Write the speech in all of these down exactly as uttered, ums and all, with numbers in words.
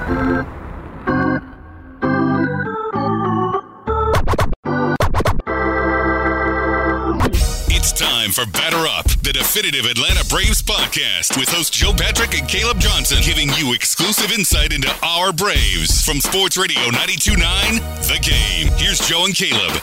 It's time for Batter Up, the definitive Atlanta Braves podcast with hosts Joe Patrick and Caleb Johnson, giving you exclusive insight into our Braves from Sports Radio ninety-two point nine, The Game. Here's Joe and Caleb.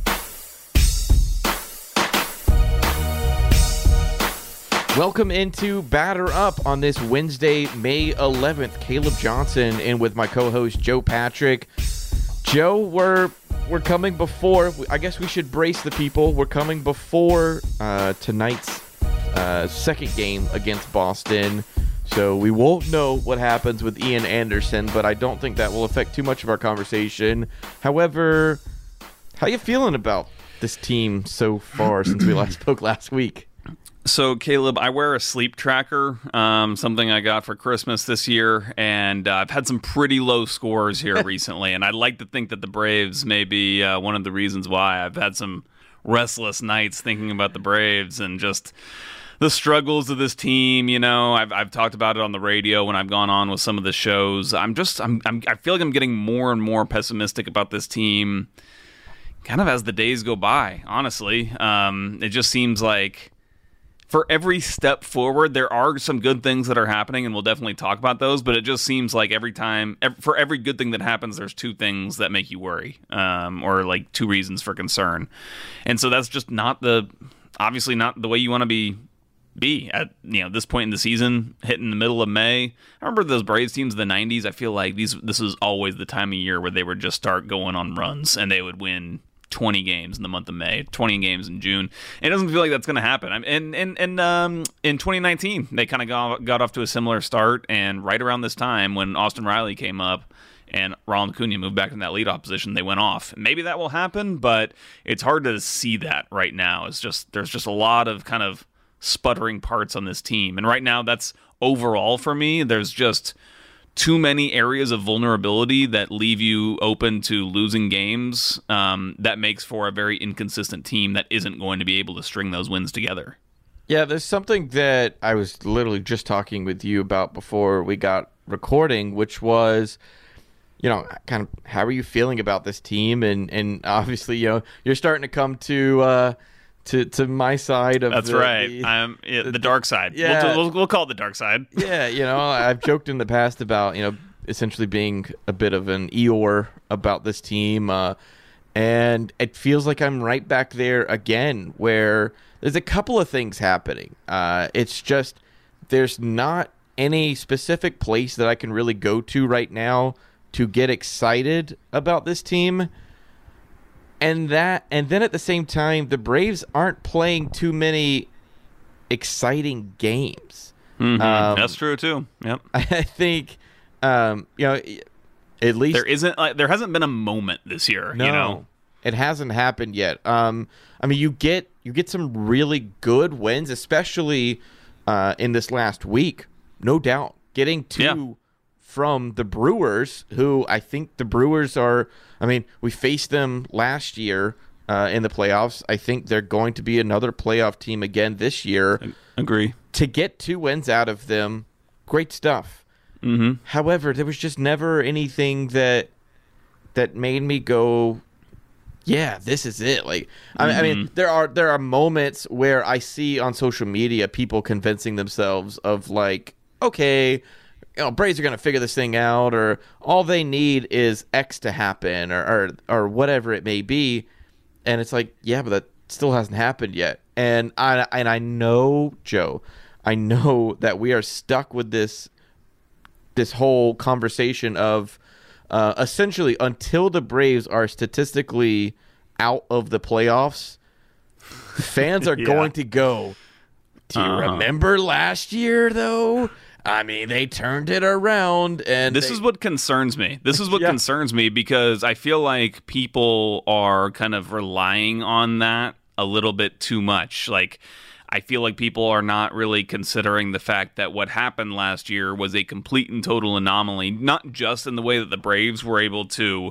Welcome into Batter Up on this Wednesday, May eleventh. Caleb Johnson and with my co-host Joe Patrick. Joe, we're we're coming before. I guess we should brace the people. We're coming before uh, tonight's uh, second game against Boston, so we won't know what happens with Ian Anderson. But I don't think that will affect too much of our conversation. However, how you feeling about this team so far since we last spoke last week? So, Caleb, I wear a sleep tracker, um, something I got for Christmas this year, and uh, I've had some pretty low scores here recently, and I'd like to think that the Braves may be uh, one of the reasons why. I've had some restless nights thinking about the Braves and just the struggles of this team. You know, I've I've talked about it on the radio when I've gone on with some of the shows. I'm just I'm, I'm I feel like I'm getting more and more pessimistic about this team, kind of as the days go by. Honestly, um, it just seems like for every step forward, there are some good things that are happening, and we'll definitely talk about those, but it just seems like every time, for every good thing that happens, there's two things that make you worry, um, or like two reasons for concern. And so that's just not the, obviously not the way you want to be be at, you know, this point in the season, hitting the middle of May. I remember those Braves teams in the nineties. I feel like these this was always the time of year where they would just start going on runs, and they would win twenty games in the month of May, twenty games in June. It doesn't feel like that's going to happen. I mean, and and and um, in twenty nineteen, they kind of got, got off to a similar start, and right around this time when Austin Riley came up and Ronald Acuna moved back in that leadoff position, they went off. Maybe that will happen, but it's hard to see that right now. It's just there's just a lot of kind of sputtering parts on this team, and right now that's overall for me. There's just too many areas of vulnerability that leave you open to losing games. Um, that makes for a very inconsistent team that isn't going to be able to string those wins together. Yeah, there's something that I was literally just talking with you about before we got recording, which was, you know, kind of how are you feeling about this team? And and obviously, you know, you're starting to come to uh, to to my side of that's the, right. The, I'm yeah, the, the dark side. Yeah, we'll, we'll, we'll call it the dark side. Yeah, you know, I've joked in the past about, you know, essentially being a bit of an Eeyore about this team, uh, and it feels like I'm right back there again, where there's a couple of things happening. Uh, it's just there's not any specific place that I can really go to right now to get excited about this team. And that, and then at the same time, the Braves aren't playing too many exciting games. Mm-hmm. Um, That's true too. Yep. I think, um, you know, at least there isn't like there hasn't been a moment this year. No, you know, it hasn't happened yet. Um, I mean, you get you get some really good wins, especially uh, in this last week. No doubt, getting two Yeah. from the Brewers, who I think the Brewers are. I mean, we faced them last year uh, in the playoffs. I think they're going to be another playoff team again this year. Agree. To get two wins out of them, great stuff. Mm-hmm. However, there was just never anything that that made me go, yeah, this is it. Like, I, mm-hmm. I mean, there are there are moments where I see on social media people convincing themselves of like, okay, you know, Braves are going to figure this thing out, or all they need is X to happen, or, or or whatever it may be. And it's like, yeah, but that still hasn't happened yet. And I and I know, Joe, I know that we are stuck with this this whole conversation of uh, essentially until the Braves are statistically out of the playoffs, fans are yeah. going to go, do you uh-huh. remember last year, though? I mean, they turned it around, and this they... is what concerns me. This is what yeah. concerns me because I feel like people are kind of relying on that a little bit too much. Like, I feel like people are not really considering the fact that what happened last year was a complete and total anomaly, not just in the way that the Braves were able to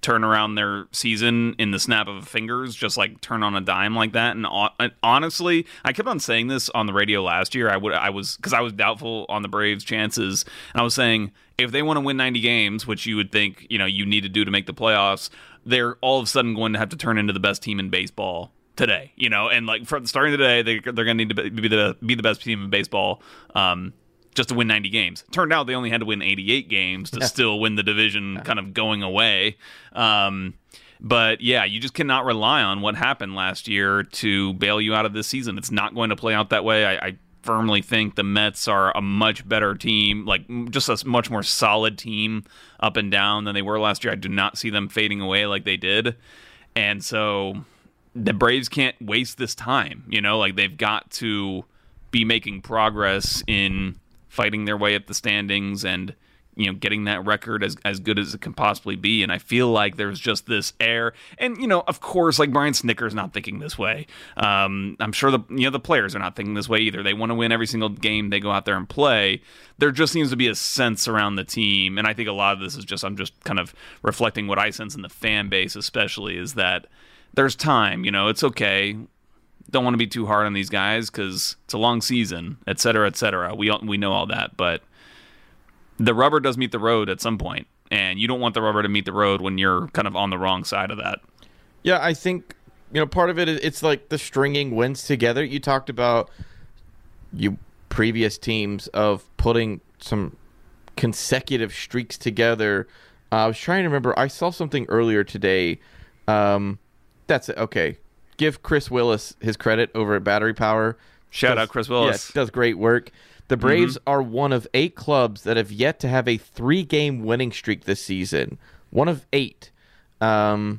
turn around their season in the snap of fingers, just like turn on a dime like that. And, and honestly, I kept on saying this on the radio last year. I would, I was, because I was doubtful on the Braves' chances, and I was saying if they want to win ninety games, which you would think you know you need to do to make the playoffs, they're all of a sudden going to have to turn into the best team in baseball today. You know, and like from starting today, they they're going to need to be the be the best team in baseball. Um, just to win ninety games. Turned out they only had to win eighty-eight games to yeah. still win the division, yeah. kind of going away. Um, but yeah, you just cannot rely on what happened last year to bail you out of this season. It's not going to play out that way. I, I firmly think the Mets are a much better team, like just a much more solid team up and down than they were last year. I do not see them fading away like they did. And so the Braves can't waste this time, you know, like they've got to be making progress in fighting their way up the standings and, you know, getting that record as, as good as it can possibly be. And I feel like there's just this air. And, you know, of course, like Brian Snitker's not thinking this way. Um, I'm sure the you know the players are not thinking this way either. They want to win every single game they go out there and play. There just seems to be a sense around the team. And I think a lot of this is just, I'm just kind of reflecting what I sense in the fan base especially, is that there's time. You know, it's okay. Don't want to be too hard on these guys because it's a long season, et cetera, et cetera. We we know all that, but the rubber does meet the road at some point, and you don't want the rubber to meet the road when you're kind of on the wrong side of that. Yeah, I think you know part of it is it's like the stringing wins together. You talked about you previous teams of putting some consecutive streaks together. Uh, I was trying to remember. I saw something earlier today. Um, that's it. Okay. Give Chris Willis his credit over at Battery Power. Shout does, out Chris Willis. Yeah, does great work. The Braves mm-hmm. are one of eight clubs that have yet to have a three-game winning streak this season. One of eight. Um,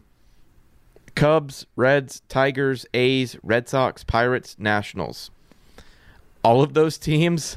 Cubs, Reds, Tigers, A's, Red Sox, Pirates, Nationals. All of those teams,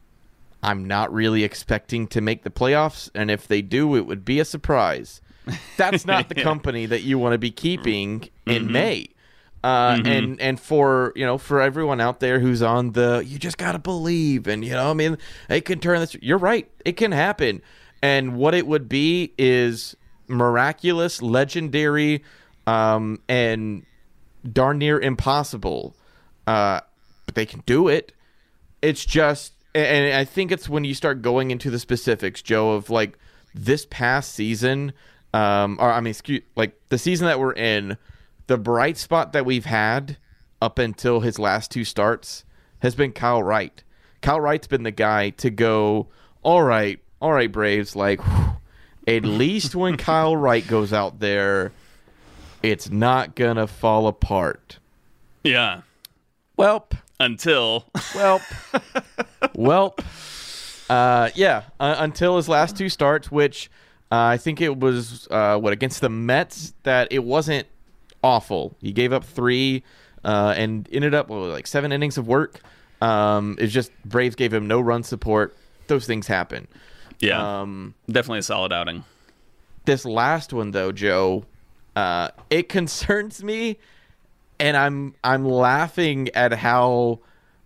I'm not really expecting to make the playoffs, and if they do, it would be a surprise. That's not the yeah. company that you want to be keeping in mm-hmm. May. Uh, mm-hmm. and, and for, you know, for everyone out there who's on the, you just got to believe, and, you know, I mean, it can turn this, you're right, it can happen. And what it would be is miraculous, legendary, um, and darn near impossible. Uh, but they can do it. It's just, and I think it's when you start going into the specifics, Joe, of like this past season, um, or I mean, excuse, like the season that we're in, the bright spot that we've had up until his last two starts has been Kyle Wright. Kyle Wright's been the guy to go, all right, all right, Braves, like, whew, at least when Kyle Wright goes out there, it's not going to fall apart. Yeah. Welp. Until. Welp. Welp. Uh, yeah, uh, until his last two starts, which uh, I think it was, uh, what, against the Mets, that it wasn't awful. He gave up three uh, and ended up with like seven innings of work. Um, it's just Braves gave him no run support. Those things happen. Yeah, um, definitely a solid outing. This last one, though, Joe, uh, it concerns me, and I'm I'm laughing at how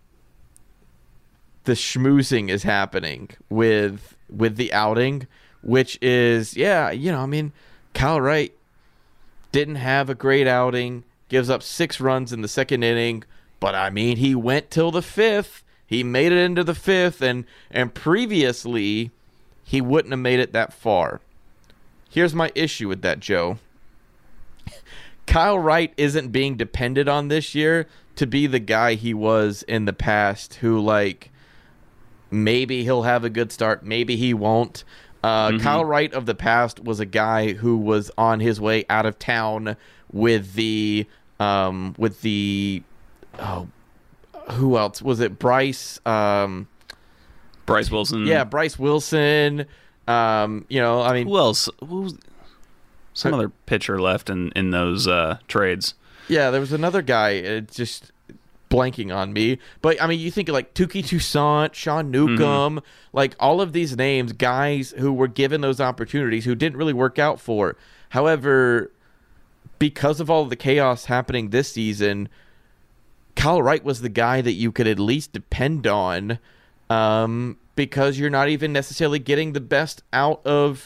the schmoozing is happening with with the outing, which is, yeah, you know, I mean, Kyle Wright didn't have a great outing, gives up six runs in the second inning, but I mean, he went till the fifth. He made it into the fifth, and and previously, he wouldn't have made it that far. Here's my issue with that, Joe. Kyle Wright isn't being depended on this year to be the guy he was in the past, who, like, maybe he'll have a good start, maybe he won't. Uh, mm-hmm. Kyle Wright of the past was a guy who was on his way out of town with the um, with the oh, who else was it? Bryce um, Bryce Wilson. Yeah, Bryce Wilson. Um, you know, I mean, who else? Who was, some uh, other pitcher left in in those uh, trades. Yeah, there was another guy. It just blanking on me, but I mean, you think of like Touki Toussaint, Sean Newcomb, mm-hmm. like all of these names, guys who were given those opportunities who didn't really work out for. However, because of all of the chaos happening this season, Kyle Wright was the guy that you could at least depend on, um, because you're not even necessarily getting the best out of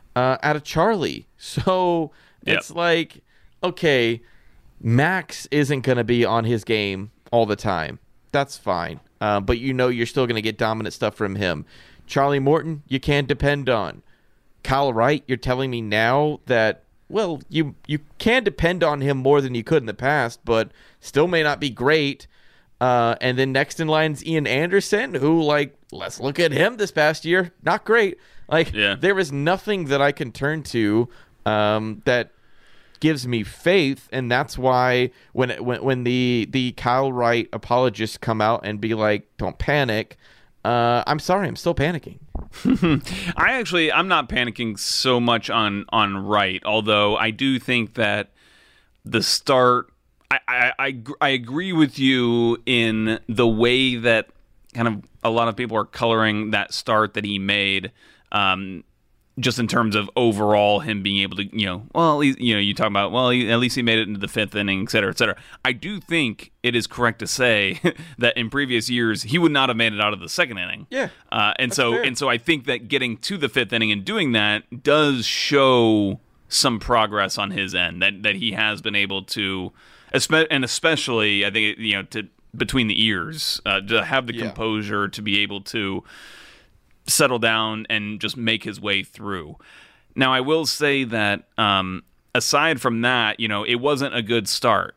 uh, out of Charlie. So Yep. it's like, okay, Max isn't going to be on his game all the time. That's fine. Uh, but you know you're still going to get dominant stuff from him. Charlie Morton, you can't depend on. Kyle Wright, you're telling me now that, well, you you can depend on him more than you could in the past, but still may not be great. Uh, and then next in line is Ian Anderson, who, like, let's look at him this past year. Not great. Like, yeah. there is nothing that I can turn to um, that gives me faith, and that's why when when when the the Kyle Wright apologists come out and be like, "Don't panic," uh, I'm sorry, I'm still panicking. I actually, I'm not panicking so much on on Wright, although I do think that the start, I, I, I, I agree with you in the way that kind of a lot of people are coloring that start that he made, um, just in terms of overall him being able to, you know, well, at least, you know, you talk about, well, he, at least he made it into the fifth inning, et cetera, et cetera. I do think it is correct to say that in previous years he would not have made it out of the second inning. Yeah, uh, and that's so fair. and so I think that getting to the fifth inning and doing that does show some progress on his end, that that he has been able to, and especially I think, you know, to between the ears, uh, to have the Yeah. composure to be able to settle down and just make his way through. Now, I will say that um, aside from that, you know, it wasn't a good start.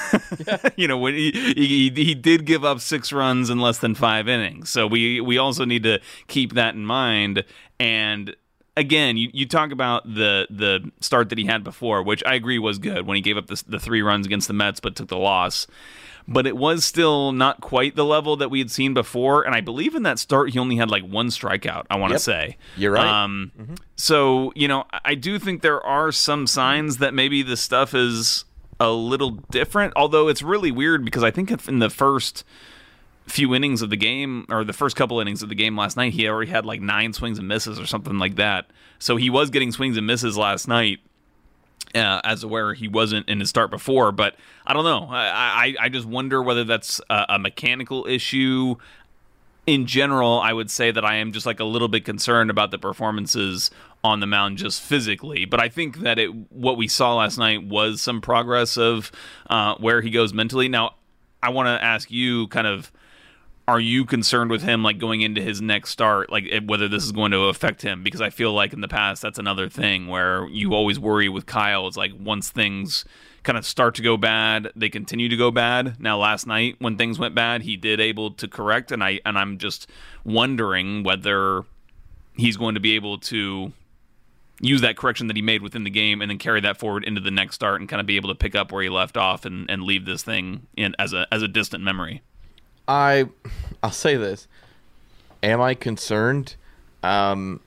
You know, when he, he he did give up six runs in less than five innings, so we we also need to keep that in mind. And again, you, you talk about the the start that he had before, which I agree was good when he gave up the, the three runs against the Mets, but took the loss. But it was still not quite the level that we had seen before. And I believe in that start, he only had like one strikeout, I want to Yep. say. You're right. Um, mm-hmm. So, you know, I do think there are some signs that maybe the stuff is a little different. Although it's really weird because I think if in the first few innings of the game, or the first couple innings of the game last night, he already had like nine swings and misses or something like that. So he was getting swings and misses last night. Uh, as where he wasn't in his start before, but I don't know. I, I, I just wonder whether that's a, a mechanical issue. In general, I would say that I am just like a little bit concerned about the performances on the mound just physically. But I think that it what we saw last night was some progress of uh, where he goes mentally. Now, I want to ask you kind of, are you concerned with him, like, going into his next start, like, whether this is going to affect him? Because I feel like in the past, that's another thing where you always worry with Kyle. It's like once things kind of start to go bad, they continue to go bad. Now, last night when things went bad, he did able to correct, and I and I'm just wondering whether he's going to be able to use that correction that he made within the game and then carry that forward into the next start and kind of be able to pick up where he left off and, and leave this thing in as a as a distant memory. I, I'll say this. Am I concerned? Um,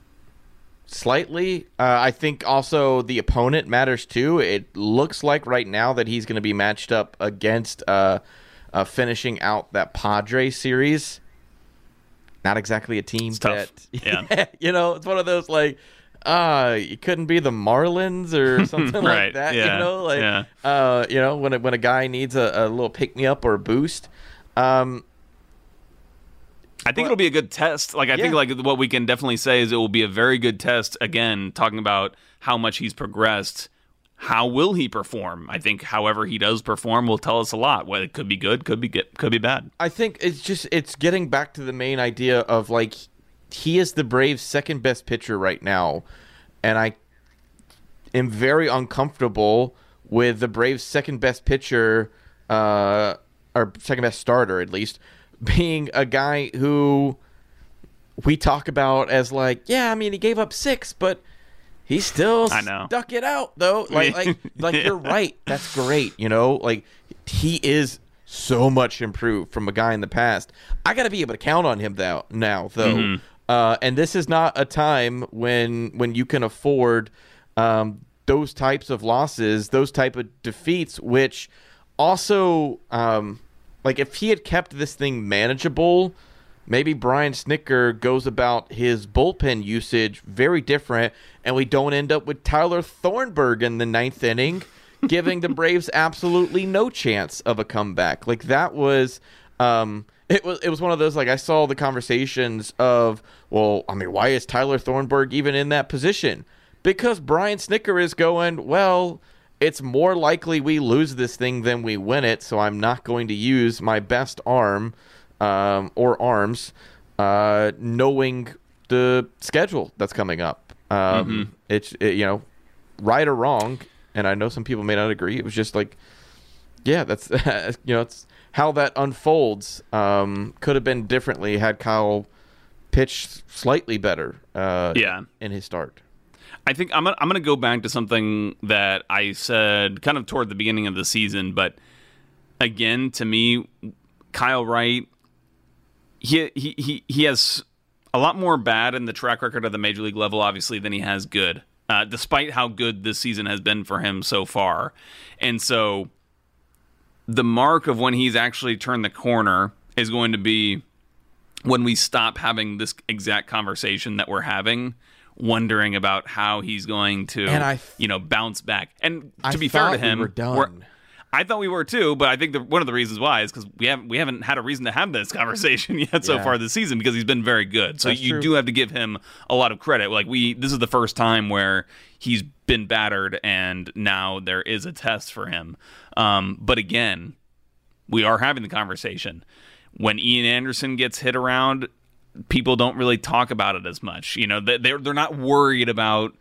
slightly. Uh, I think also the opponent matters too. It looks like right now that he's going to be matched up against uh, uh, finishing out that Padres series. Not exactly a team It's tough. that, Yeah. you know, it's one of those like, uh, it couldn't be the Marlins or something Right. like that. Yeah. You know, like, Yeah. uh, you know, when a, when a guy needs a, a little pick me up or a boost. Um, I think Well, it'll be a good test. Like I think yeah. like what we can definitely say is it will be a very good test. Again, talking about how much he's progressed. How will he perform? I think however he does perform will tell us a lot. Well, it could be good, could be good, could be bad. I think it's just it's getting back to the main idea of like he is the Braves' second best pitcher right now, and I am very uncomfortable with the Braves' second best pitcher, uh, or second best starter at least, being a guy who we talk about as like, yeah, I mean he gave up six, but he still I know. stuck it out though. Like like like Yeah. you're right. That's great. You know, like he is so much improved from a guy in the past. I got to be able to count on him though now though. Mm-hmm. Uh, and this is not a time when when you can afford um, those types of losses, those type of defeats, which also um, like if he had kept this thing manageable, maybe Brian Snitker goes about his bullpen usage very different, and we don't end up with Tyler Thornburg in the ninth inning, giving the Braves absolutely no chance of a comeback. Like that was, um, it was it was one of those, like, I saw the conversations of, well, I mean, why is Tyler Thornburg even in that position? Because Brian Snicker is going, well, it's more likely we lose this thing than we win it, so I'm not going to use my best arm um, or arms, uh, knowing the schedule that's coming up. Um, mm-hmm. It's it, you know, right or wrong, and I know some people may not agree. It was just like, yeah, that's you know, it's how that unfolds. Um, could have been differently had Kyle pitched slightly better. Uh, yeah. in his start. I think I'm gonna, I'm going to go back to something that I said kind of toward the beginning of the season, but again, to me, Kyle Wright, he he he, he has a lot more bad in the track record of the major league level, obviously, than he has good, uh, despite how good this season has been for him so far. And so the mark of when he's actually turned the corner is going to be when we stop having this exact conversation that we're having, wondering about how he's going to, and I, you know, bounce back. And to I be fair to him, we were done. We're, I thought we were too, but I think the, one of the reasons why is because we haven't we haven't had a reason to have this conversation yet yeah. so far this season, because he's been very good. So That's you true. do have to give him a lot of credit. Like we, this is the first time where he's been battered, and now there is a test for him. Um, but again, we are having the conversation. When Ian Anderson gets hit around, people don't really talk about it as much. You know, they're they're not worried about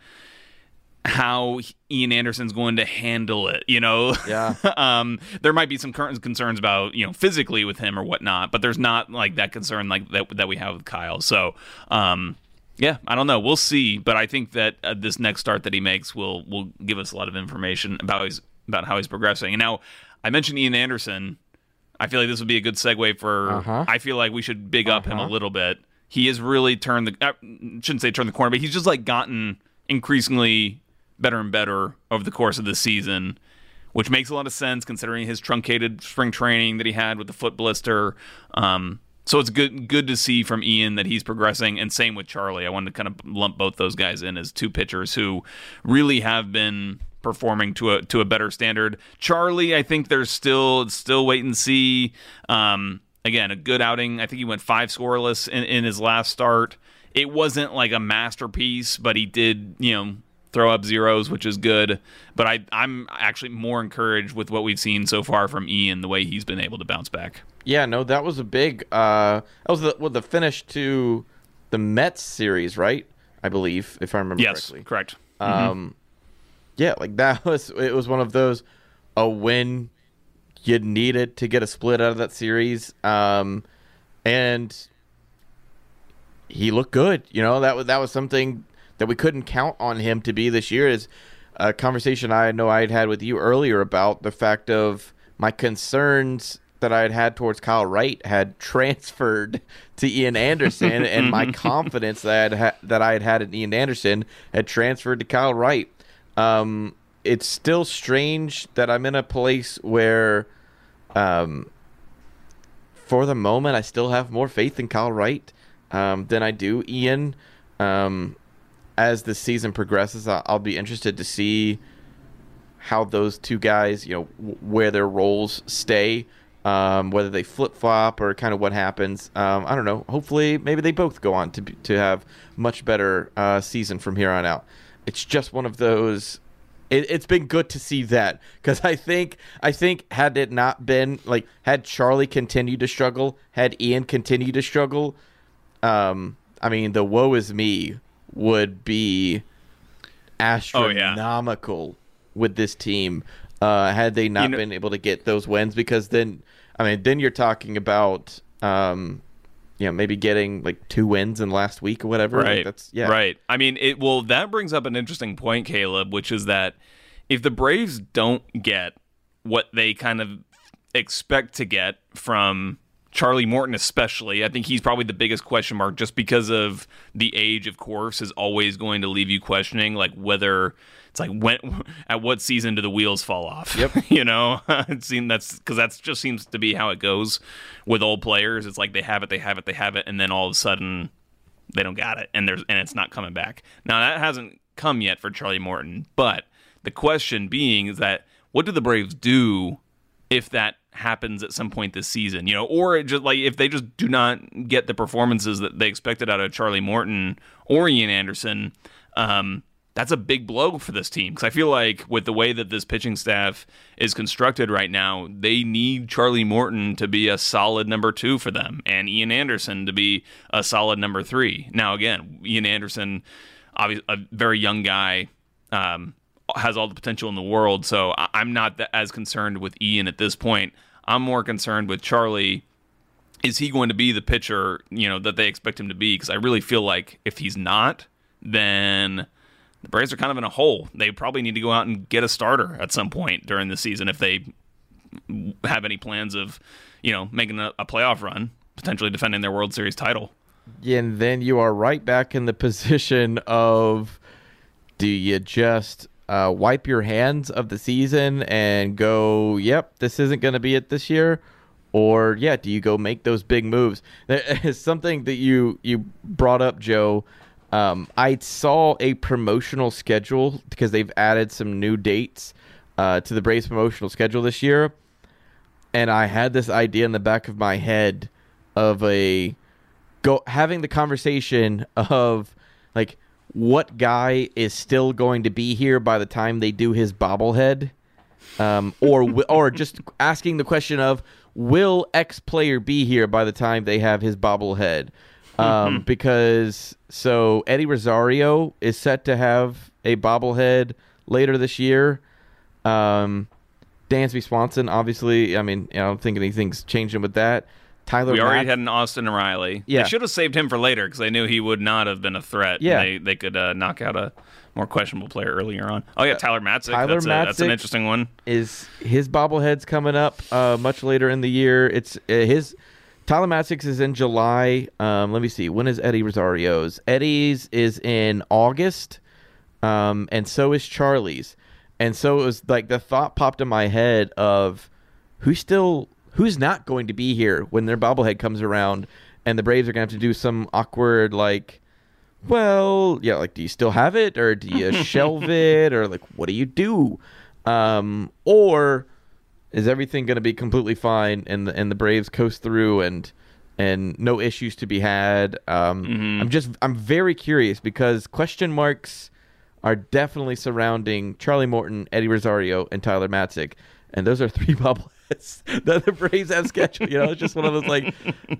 how Ian Anderson's going to handle it. You know, yeah. um, there might be some current concerns about, you know, physically with him or whatnot, but there's not like that concern like that that we have with Kyle. So, um, yeah, I don't know. We'll see, but I think that uh, this next start that he makes will will give us a lot of information about his about how he's progressing. And now, I mentioned Ian Anderson. I feel like this would be a good segue for. Uh-huh. I feel like we should big up uh-huh. him a little bit. He has really turned the. I shouldn't say turned the corner, but he's just like gotten increasingly better and better over the course of the season, which makes a lot of sense considering his truncated spring training that he had with the foot blister. Um, so it's good good to see from Ian that he's progressing, and same with Charlie. I wanted to kind of lump both those guys in as two pitchers who really have been performing to a to a better standard. Charlie, I think there's still still wait and see. Um, again, a good outing. I think he went five scoreless in, in his last start. It wasn't like a masterpiece, but he did, you know, throw up zeros, which is good. But I, I'm actually more encouraged with what we've seen so far from Ian, the way he's been able to bounce back. Yeah, no, that was a big. Uh, that was the well, the finish to the Mets series, right? I believe, if I remember yes, correctly. Correct. Um, mm-hmm. Yeah, like that was it was one of those a win you needed to get a split out of that series, um, and he looked good. You know, that was that was something that we couldn't count on him to be this year. Is a conversation I know I had had with you earlier about the fact of my concerns that I had had towards Kyle Wright had transferred to Ian Anderson, and my confidence that I had ha- that I had had in Ian Anderson had transferred to Kyle Wright. Um, it's still strange that I'm in a place where, um, for the moment, I still have more faith in Kyle Wright um, than I do Ian. Um, as the season progresses, I'll, I'll be interested to see how those two guys, you know, w- where their roles stay, um, whether they flip flop or kind of what happens. Um, I don't know. Hopefully, maybe they both go on to be, to have much better uh, season from here on out. It's just one of those. It, it's been good to see that, because I think I think had it not been like had Charlie continued to struggle, had Ian continued to struggle, um, I mean the woe is me would be astronomical oh, yeah. with this team uh, had they not you know, been able to get those wins. Because then I mean then you're talking about. Um, you know, maybe getting like two wins in last week or whatever. Right. Like that's yeah. Right. I mean, it well, that brings up an interesting point, Caleb, which is that if the Braves don't get what they kind of expect to get from Charlie Morton, especially, I think he's probably the biggest question mark, just because of the age, of course, is always going to leave you questioning, like whether it's like when at what season do the wheels fall off? Yep. You know, it seems that's because that just seems to be how it goes with old players. It's like they have it, they have it, they have it, and then all of a sudden they don't got it, and there's and it's not coming back. Now that hasn't come yet for Charlie Morton, but the question being is that what do the Braves do if that happens at some point this season, you know, or it just like if they just do not get the performances that they expected out of Charlie Morton or Ian Anderson, um, that's a big blow for this team. Because I feel like with the way that this pitching staff is constructed right now, they need Charlie Morton to be a solid number two for them and Ian Anderson to be a solid number three. Now, again, Ian Anderson, obviously a very young guy, um, has all the potential in the world. So I'm not that as concerned with Ian at this point. I'm more concerned with Charlie. Is he going to be the pitcher, you know, that they expect him to be? Because I really feel like if he's not, then the Braves are kind of in a hole. They probably need to go out and get a starter at some point during the season if they have any plans of, you know, making a, a playoff run, potentially defending their World Series title. Yeah, and then you are right back in the position of, do you just uh, wipe your hands of the season and go, yep, this isn't going to be it this year? Or, yeah, do you go make those big moves? There is something that you, you brought up, Joe. Um, I saw a promotional schedule because they've added some new dates uh, to the Braves promotional schedule this year. And I had this idea in the back of my head of a go having the conversation of like what guy is still going to be here by the time they do his bobblehead, um, or or just asking the question of will X player be here by the time they have his bobblehead. Um, because so Eddie Rosario is set to have a bobblehead later this year. Um, Dansby Swanson, obviously, I mean, I don't think anything's changing with that. Tyler, we already Mack, had an Austin Riley. Yeah. They should have saved him for later because they knew he would not have been a threat. Yeah. They they could uh, knock out a more questionable player earlier on. Oh yeah, Tyler Matzik. Tyler that's, a, that's an Matzik interesting one. Is his bobblehead's coming up uh, much later in the year? It's uh, his. Tyler Matzik's is in July. Um, let me see. When is Eddie Rosario's? Eddie's is in August, um, and so is Charlie's. And so it was like the thought popped in my head of who's still who's not going to be here when their bobblehead comes around, and the Braves are going to have to do some awkward like, well, yeah, like do you still have it or do you shelve it or like what do you do, um, or is everything going to be completely fine and the, and the Braves coast through and and no issues to be had? Um, mm-hmm. I'm just I'm very curious because question marks are definitely surrounding Charlie Morton, Eddie Rosario, and Tyler Matzik, and those are three bobbleheads that the Braves have scheduled. You know, it's just one of those like,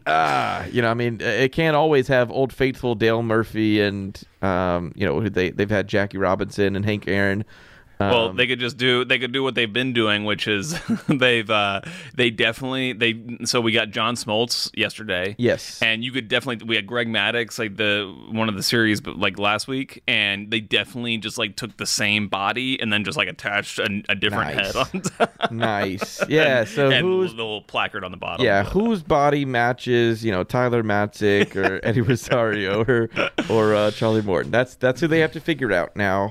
ah, you know, I mean, it can't always have old faithful Dale Murphy and um, you know, they they've had Jackie Robinson and Hank Aaron. Well, they could just do they could do what they've been doing, which is they've uh, they definitely they so we got John Smoltz yesterday. Yes. And you could definitely we had Greg Maddux like the one of the series but like last week, and they definitely just like took the same body and then just like attached a, a different nice. head on top. Nice. Yeah, so and who's the little placard on the bottom. Yeah, whose body matches, you know, Tyler Matzik or Eddie Rosario or or uh, Charlie Morton. That's that's who they have to figure out now.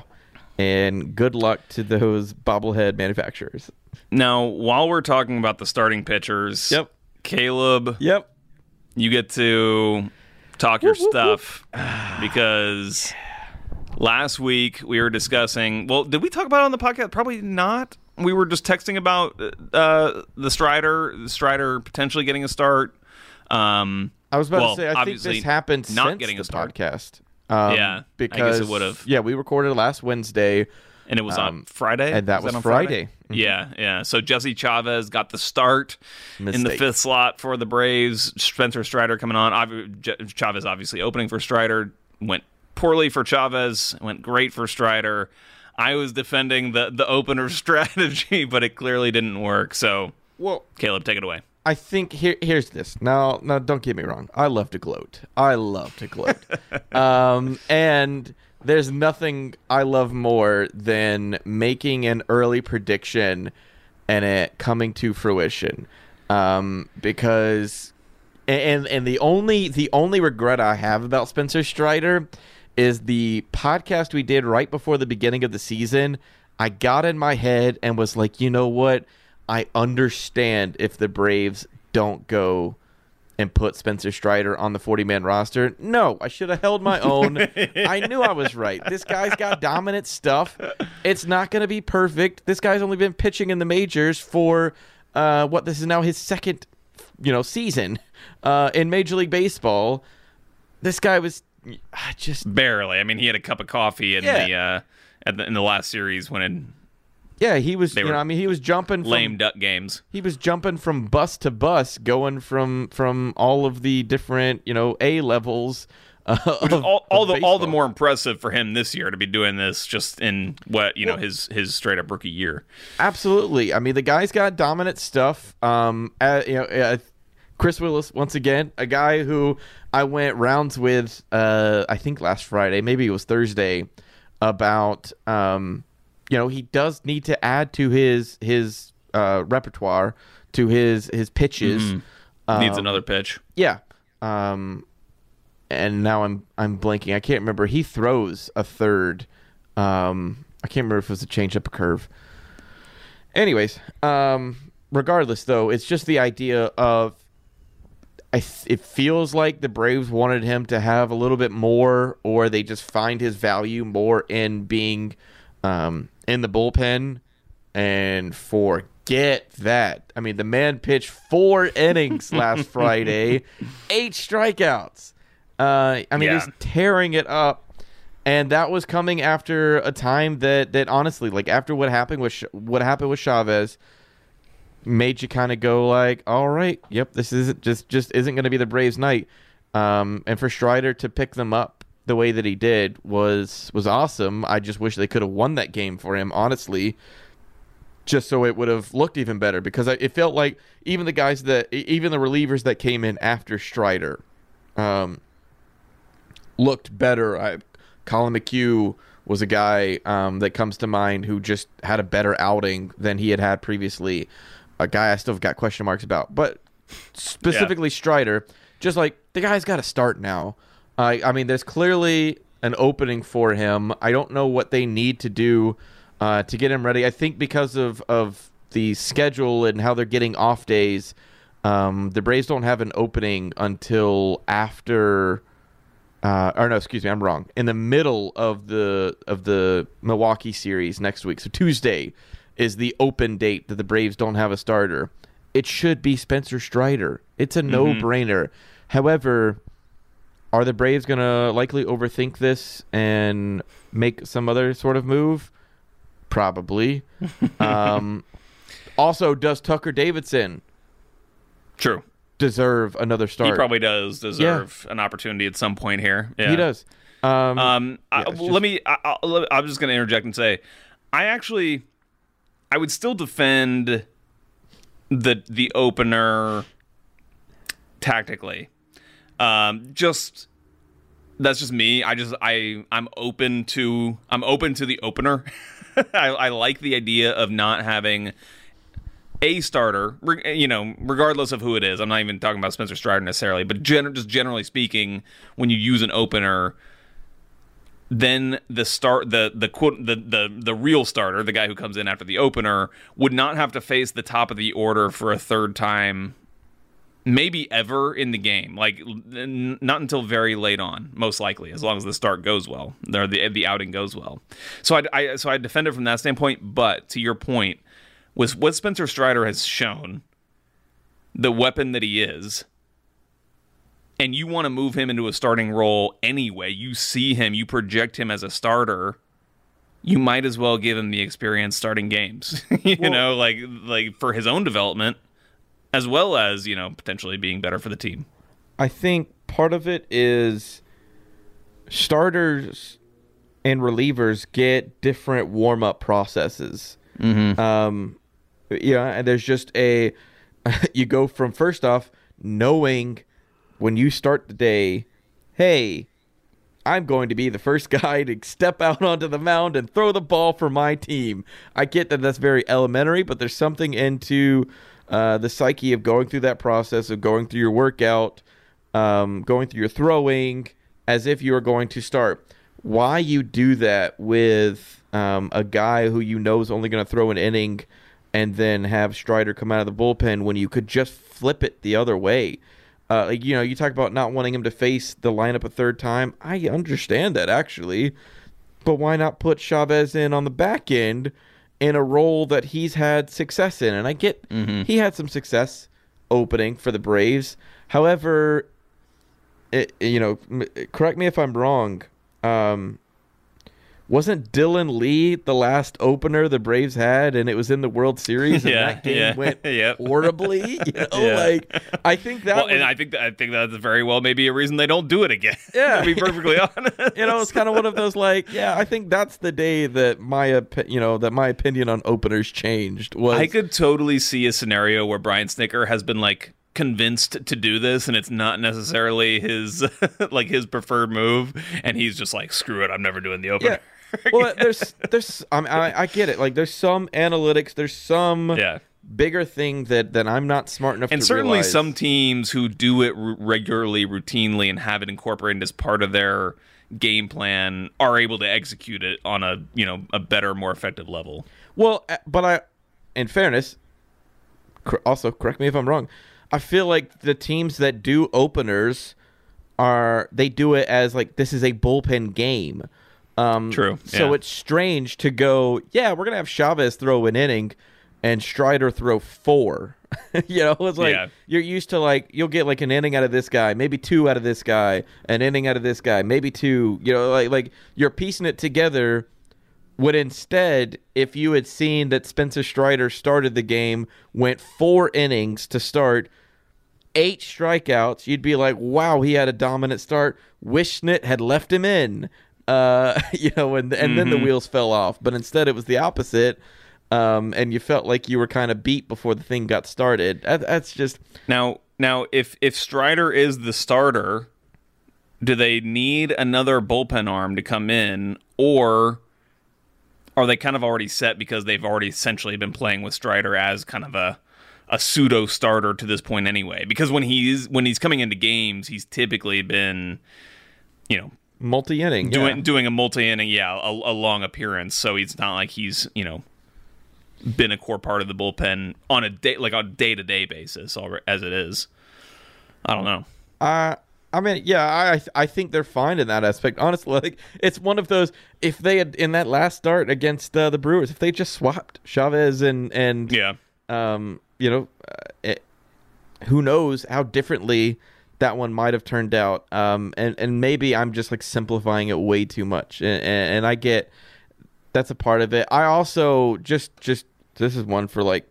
And good luck to those bobblehead manufacturers. Now, while we're talking about the starting pitchers, yep, Caleb, yep, you get to talk your whoop, whoop, stuff whoop. Because last week we were discussing. Well, did we talk about it on the podcast? Probably not. We were just texting about uh, the Strider, Strider potentially getting a start. Um, I was about well, to say, I think this happened not since getting the a start. podcast. Um, yeah, because I guess it would have. Yeah, we recorded last Wednesday, and it was um, on Friday, and that was, was that on Friday. Friday? Mm-hmm. Yeah, yeah. So Jesse Chavez got the start Mistake. in the fifth slot for the Braves. Spencer Strider coming on. Chavez obviously opening for Strider. Went poorly for Chavez. Went great for Strider. I was defending the the opener strategy, but it clearly didn't work. So, well, Caleb, take it away. I think here here's this. Now, now, don't get me wrong. I love to gloat. I love to gloat. um, and there's nothing I love more than making an early prediction and it coming to fruition. Um, because, and and the only the only regret I have about Spencer Strider is the podcast we did right before the beginning of the season. I got in my head and was like, you know what? I understand if the Braves don't go and put Spencer Strider on the forty-man roster. No, I should have held my own. I knew I was right. This guy's got dominant stuff. It's not going to be perfect. This guy's only been pitching in the majors for uh, what this is now his second, you know, season uh, in Major League Baseball. This guy was just barely. I mean, he had a cup of coffee in yeah. the uh, at the, in the last series when it, yeah, he was. They you were know, I mean, he was jumping from, lame duck games. He was jumping from bus to bus, going from from all of the different, you know, A levels. Uh, Which is all, all the baseball. all the more impressive for him this year to be doing this just in what you know well, his his straight up rookie year. Absolutely. I mean, the guy's got dominant stuff. Um, uh, you know, uh, Chris Willis once again, a guy who I went rounds with. Uh, I think last Friday, maybe it was Thursday, about um, you know, he does need to add to his his uh, repertoire, to his his pitches. Mm-hmm. Um, Needs another pitch. Yeah. Um. And now I'm I'm blanking. I can't remember. He throws a third. Um, I can't remember if it was a change up a curve. Anyways, um, regardless though, it's just the idea of. I th- it feels like the Braves wanted him to have a little bit more, or they just find his value more in being um, in the bullpen, and forget that. I mean, the man pitched four innings last Friday, eight strikeouts. Uh, I mean, yeah. just tearing it up, and that was coming after a time that, that honestly, like after what happened with what happened with Chavez, made you kind of go like, all right, yep, this isn't just just isn't going to be the Braves' night. Um, and for Strider to pick them up the way that he did was was awesome. I just wish they could have won that game for him, honestly, just so it would have looked even better, because I, it felt like even the guys that even the relievers that came in after Strider, um. looked better. I, Colin McHugh was a guy um, that comes to mind who just had a better outing than he had had previously. A guy I still have got question marks about. But specifically yeah. Strider, just like, the guy's got to start now. Uh, I mean, there's clearly an opening for him. I don't know what they need to do uh, to get him ready. I think because of, of the schedule and how they're getting off days, um, the Braves don't have an opening until after... Uh, or no, excuse me, I'm wrong. In the middle of the of the Milwaukee series next week, so Tuesday is the open date that the Braves don't have a starter. It should be Spencer Strider. It's a no-brainer. Mm-hmm. However, are the Braves going to likely overthink this and make some other sort of move? Probably. um, also, does Tucker Davidson True. deserve another start? He probably does deserve yeah. an opportunity at some point here. Yeah. He does. Um, um, yeah, I, just... Let me. I, I, I'm just going to interject and say, I actually, I would still defend the the opener tactically. Um, just that's just me. I just I I'm open to I'm open to the opener. I, I like the idea of not having a starter, you know, regardless of who it is. I'm not even talking about Spencer Strider necessarily, but gen- just generally speaking, when you use an opener, then the start, the the quote, the the the real starter, the guy who comes in after the opener, would not have to face the top of the order for a third time, maybe ever in the game. Like n- not until very late on, most likely, as long as the start goes well, or the the outing goes well. So I, I so I defend it from that standpoint. But to your point, with what Spencer Strider has shown, the weapon that he is, and you want to move him into a starting role anyway, you see him, you project him as a starter, you might as well give him the experience starting games, you well, know, like like for his own development, as well as, you know, potentially being better for the team. I think part of it is starters and relievers get different warm-up processes. Mm-hmm. Um, yeah, and there's just a, you go from, first off, knowing when you start the day, hey, I'm going to be the first guy to step out onto the mound and throw the ball for my team. I get that that's very elementary, but there's something into uh, the psyche of going through that process, of going through your workout, um, going through your throwing, as if you are going to start. Why you do that with um, a guy who you know is only going to throw an inning and then have Strider come out of the bullpen when you could just flip it the other way? Uh, like, you know, you talk about not wanting him to face the lineup a third time. I understand that, actually. But why not put Chavez in on the back end in a role that he's had success in. And I get mm-hmm. he had some success opening for the Braves. However, it, you know, correct me if I'm wrong. Um, wasn't Dylan Lee the last opener the Braves had, and it was in the World Series, and yeah, that game yeah, went yep. horribly? You know, yeah. like I think that. Well, was, and I think that, I think that's very well maybe a reason they don't do it again. Yeah, to be perfectly honest. You know, it's kind of one of those like, yeah, I think that's the day that my, opi- you know, that my opinion on openers changed. Was I could totally see a scenario where Brian Snitker has been like convinced to do this, and it's not necessarily his like his preferred move, and he's just like, screw it, I'm never doing the opener. Yeah. Well, there's, there's, I, mean, I, I get it. Like, there's some analytics, there's some yeah. bigger thing that, that I'm not smart enough and to certainly realize. some teams who do it r- regularly, routinely, and have it incorporated as part of their game plan are able to execute it on a, you know, a better, more effective level. Well, but I, in fairness, also correct me if I'm wrong, I feel like the teams that do openers are, they do it as like, this is a bullpen game. Um, True. So yeah. it's strange to go, yeah, we're going to have Chavez throw an inning and Strider throw four. You know, it's like yeah. you're used to like, you'll get like an inning out of this guy, maybe two out of this guy, an inning out of this guy, maybe two, you know, like, like you're piecing it together. When instead, if you had seen that Spencer Strider started the game, went four innings to start, eight strikeouts, you'd be like, wow, he had a dominant start. Wish Snit had left him in. Uh, you know, and and mm-hmm. then the wheels fell off. But instead, it was the opposite, um, and you felt like you were kind of beat before the thing got started. That, that's just now. Now, if if Strider is the starter, do they need another bullpen arm to come in, or are they kind of already set because they've already essentially been playing with Strider as kind of a a pseudo starter to this point anyway? Because when he's when he's coming into games, he's typically been, you know, multi-inning, doing yeah. doing a multi-inning, yeah, a, a long appearance. So it's not like he's, you know, been a core part of the bullpen on a day like on a day to day basis, as it is. I don't know. Uh I mean, yeah, I I think they're fine in that aspect. Honestly, like it's one of those. If they had in that last start against uh, the Brewers, if they just swapped Chavez and and yeah, um, you know, uh, it, who knows how differently that one might have turned out. Um, and, and maybe I'm just like simplifying it way too much. And, and, and I get that's a part of it. I also just, just, this is one for like,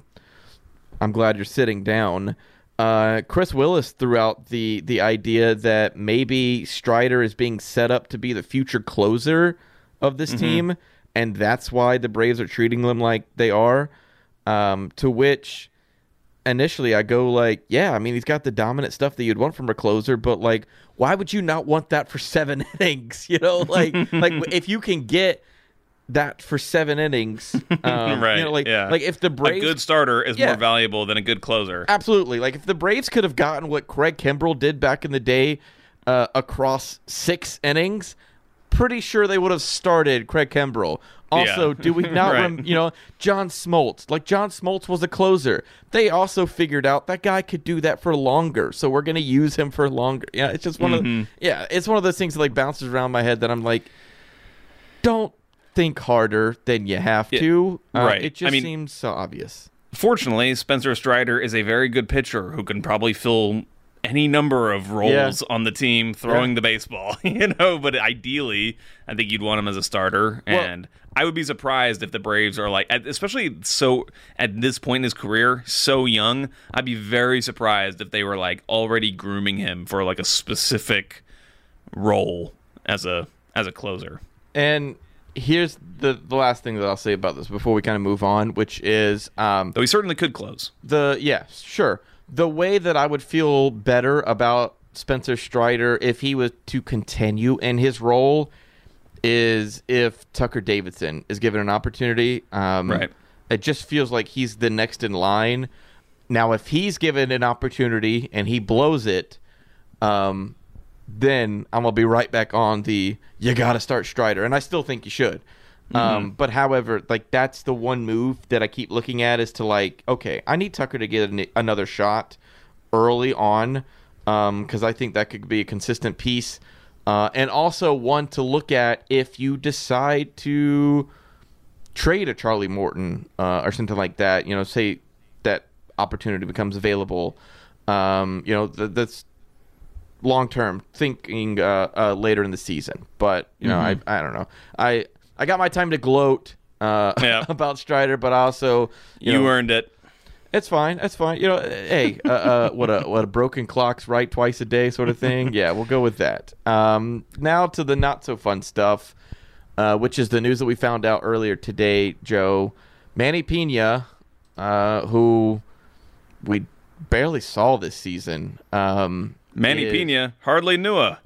I'm glad you're sitting down. Uh, Chris Willis threw out the, the idea that maybe Strider is being set up to be the future closer of this mm-hmm. team. And that's why the Braves are treating them like they are. Um, to which initially I go like, yeah, I mean, he's got the dominant stuff that you'd want from a closer, but like, why would you not want that for seven innings? You know, like, like if you can get that for seven innings, um, right? You know, like, yeah. like if the Braves, a good starter is yeah, more valuable than a good closer. Absolutely. Like if the Braves could have gotten what Craig Kimbrell did back in the day, uh, across six innings, pretty sure they would have started Craig Kimbrell. Also, yeah. do we not, right. rem- you know, John Smoltz. Like, John Smoltz was a closer. They also figured out that guy could do that for longer, so we're going to use him for longer. Yeah, it's just one mm-hmm. of the, yeah, it's one of those things that, like, bounces around my head that I'm like, don't think harder than you have to. Yeah, uh, right. It just I mean, seems so obvious. Fortunately, Spencer Strider is a very good pitcher who can probably fill any number of roles yeah. on the team throwing yeah. the baseball, you know, but ideally I think you'd want him as a starter. Well, and I would be surprised if the Braves are like, especially so at this point in his career, so young, I'd be very surprised if they were like already grooming him for like a specific role as a as a closer. And here's the, the last thing that I'll say about this before we kind of move on, which is um, though he certainly could close. The yeah, sure. The way that I would feel better about Spencer Strider if he was to continue in his role is if Tucker Davidson is given an opportunity. Um, right. It just feels like he's the next in line. Now, if he's given an opportunity and he blows it, um, then I'm going to be right back on the, you got to start Strider. And I still think you should. Mm-hmm. Um, but however, like that's the one move that I keep looking at is to like, okay, I need Tucker to get an, another shot early on because um, I think that could be a consistent piece. Uh, and also one to look at if you decide to trade a Charlie Morton uh, or something like that, you know, say that opportunity becomes available, um, you know, th- that's long term thinking uh, uh, later in the season. But, you know, mm-hmm. I I don't know. I, I got my time to gloat uh, yeah. about Strider, but also... You, you know, earned it. It's fine. It's fine. You know, hey, uh, uh, what a what a broken clock's right twice a day sort of thing. Yeah, we'll go with that. Um, now to the not so fun stuff, uh, which is the news that we found out earlier today, Joe. Manny Pena, uh, who we barely saw this season. Um, Manny is... Pena, hardly knew her.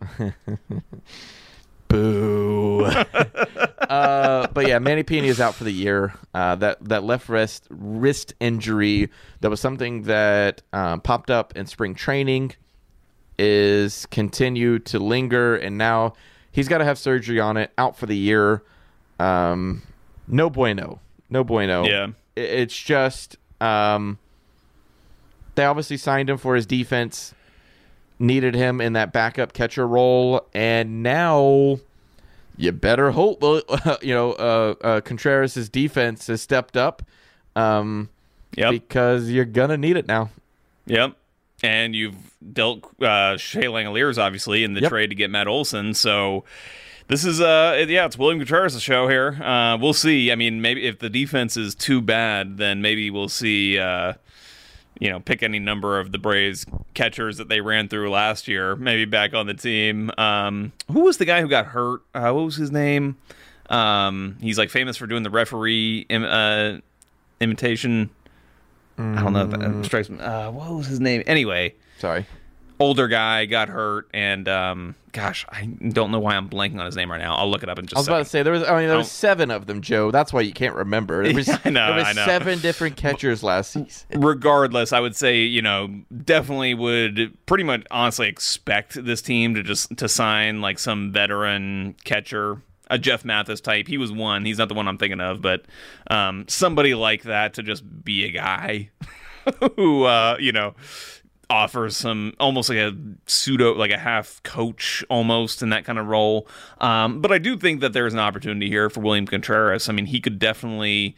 Boo. uh, but yeah, Manny Pena is out for the year. Uh, that that left wrist wrist injury that was something that um, popped up in spring training is continued to linger, and now he's got to have surgery on it. Out for the year. Um, no bueno. No bueno. Yeah. It, it's just um, they obviously signed him for his defense. Needed him in that backup catcher role, and now you better hope uh, you know uh, uh, Contreras' defense has stepped up, um, yep. because you're gonna need it now. Yep, and you've dealt uh, Shea Langoliers obviously in the yep. trade to get Matt Olson, so this is uh yeah it's William Contreras' show here. Uh, we'll see. I mean, maybe if the defense is too bad, then maybe we'll see. Uh, You know, pick any number of the Braves catchers that they ran through last year, maybe back on the team. Um, who was the guy who got hurt? Uh, what was his name? Um, he's like famous for doing the referee Im- uh, imitation. Mm. I don't know if that strikes me. Uh, what was his name? Anyway, sorry. Older guy got hurt, and um, gosh, I don't know why I'm blanking on his name right now. I'll look it up in just. I was a about to say there was. I mean, there was seven of them, Joe. That's why you can't remember. There was, yeah, I know, there was I know. seven different catchers last season. Regardless, I would say you know definitely would pretty much honestly expect this team to just to sign like some veteran catcher, a Jeff Mathis type. He was one. He's not the one I'm thinking of, but um, somebody like that to just be a guy who uh, you know. offers some almost like a pseudo, like a half coach almost in that kind of role. Um, but I do think that there's an opportunity here for William Contreras. I mean, he could definitely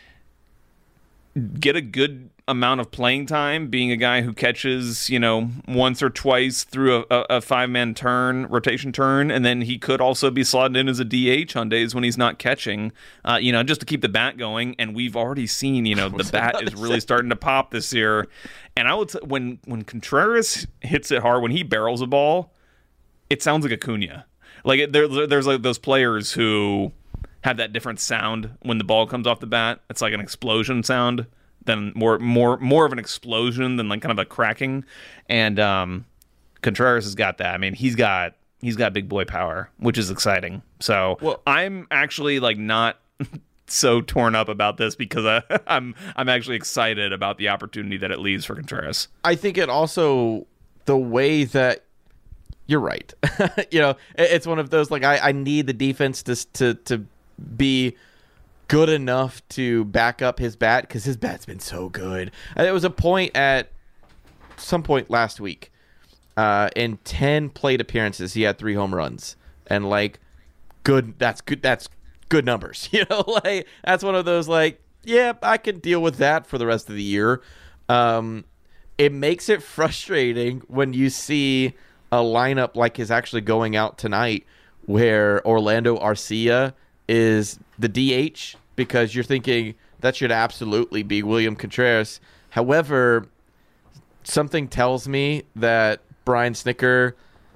get a good amount of playing time being a guy who catches, you know, once or twice through a, a five-man turn, rotation turn, and then he could also be slotted in as a D H on days when he's not catching, uh, you know, just to keep the bat going. And we've already seen, you know, the bat is really starting to pop this year. And I would say when, when Contreras hits it hard, when he barrels a ball, it sounds like Acuna. Like there, there's like those players who have that different sound when the ball comes off the bat. It's like an explosion sound. Than more more more of an explosion than like kind of a cracking, and um, Contreras has got that. I mean, he's got he's got big boy power, which is exciting. So well, I'm actually like not so torn up about this because I, I'm I'm actually excited about the opportunity that it leaves for Contreras. I think it also the way that you're right. you know, it's one of those like I, I need the defense to to to be good enough to back up his bat because his bat's been so good. And there was a point at some point last week, uh, in ten plate appearances, he had three home runs, and like, good. That's good. That's good numbers. You know, like that's one of those like, yeah, I can deal with that for the rest of the year. Um, it makes it frustrating when you see a lineup like is actually going out tonight, where Orlando Arcia is the D H, because you're thinking that should absolutely be William Contreras. However, something tells me that Brian Snitker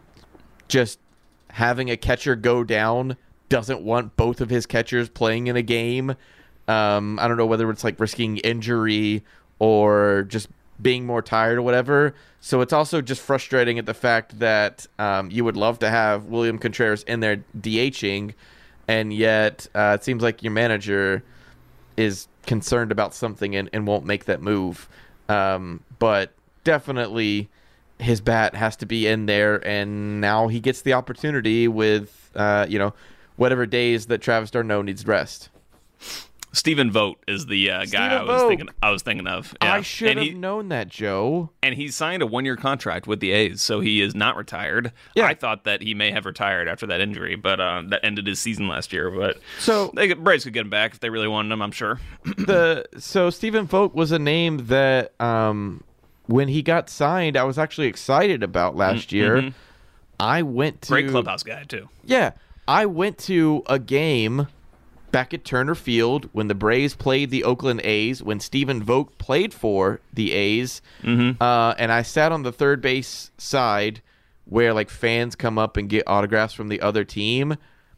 just having a catcher go down doesn't want both of his catchers playing in a game. Um, I don't know whether it's like risking injury or just being more tired or whatever. So it's also just frustrating at the fact that um, you would love to have William Contreras in there DHing, and yet uh, it seems like your manager is concerned about something and, and won't make that move. Um, but definitely his bat has to be in there, and now he gets the opportunity with, uh, you know, whatever days that Travis d'Arnaud needs rest. Stephen Vogt is the uh, guy Stephen I was Vogt. thinking. I was thinking of. Yeah. I should And have he- known that, Joe. And he signed a one-year contract with the A's, so he is not retired. Yeah. I thought that he may have retired after that injury, but uh, that ended his season last year. But So they could, Braves could get him back if they really wanted him, I'm sure. the so Stephen Vogt was a name that um, when he got signed, I was actually excited about last year. I went to Great clubhouse guy, too. Yeah, I went to a game back at Turner Field when the Braves played the Oakland A's, when Stephen Vogt played for the A's, Mm-hmm. uh, and I sat on the third base side where like fans come up and get autographs from the other team,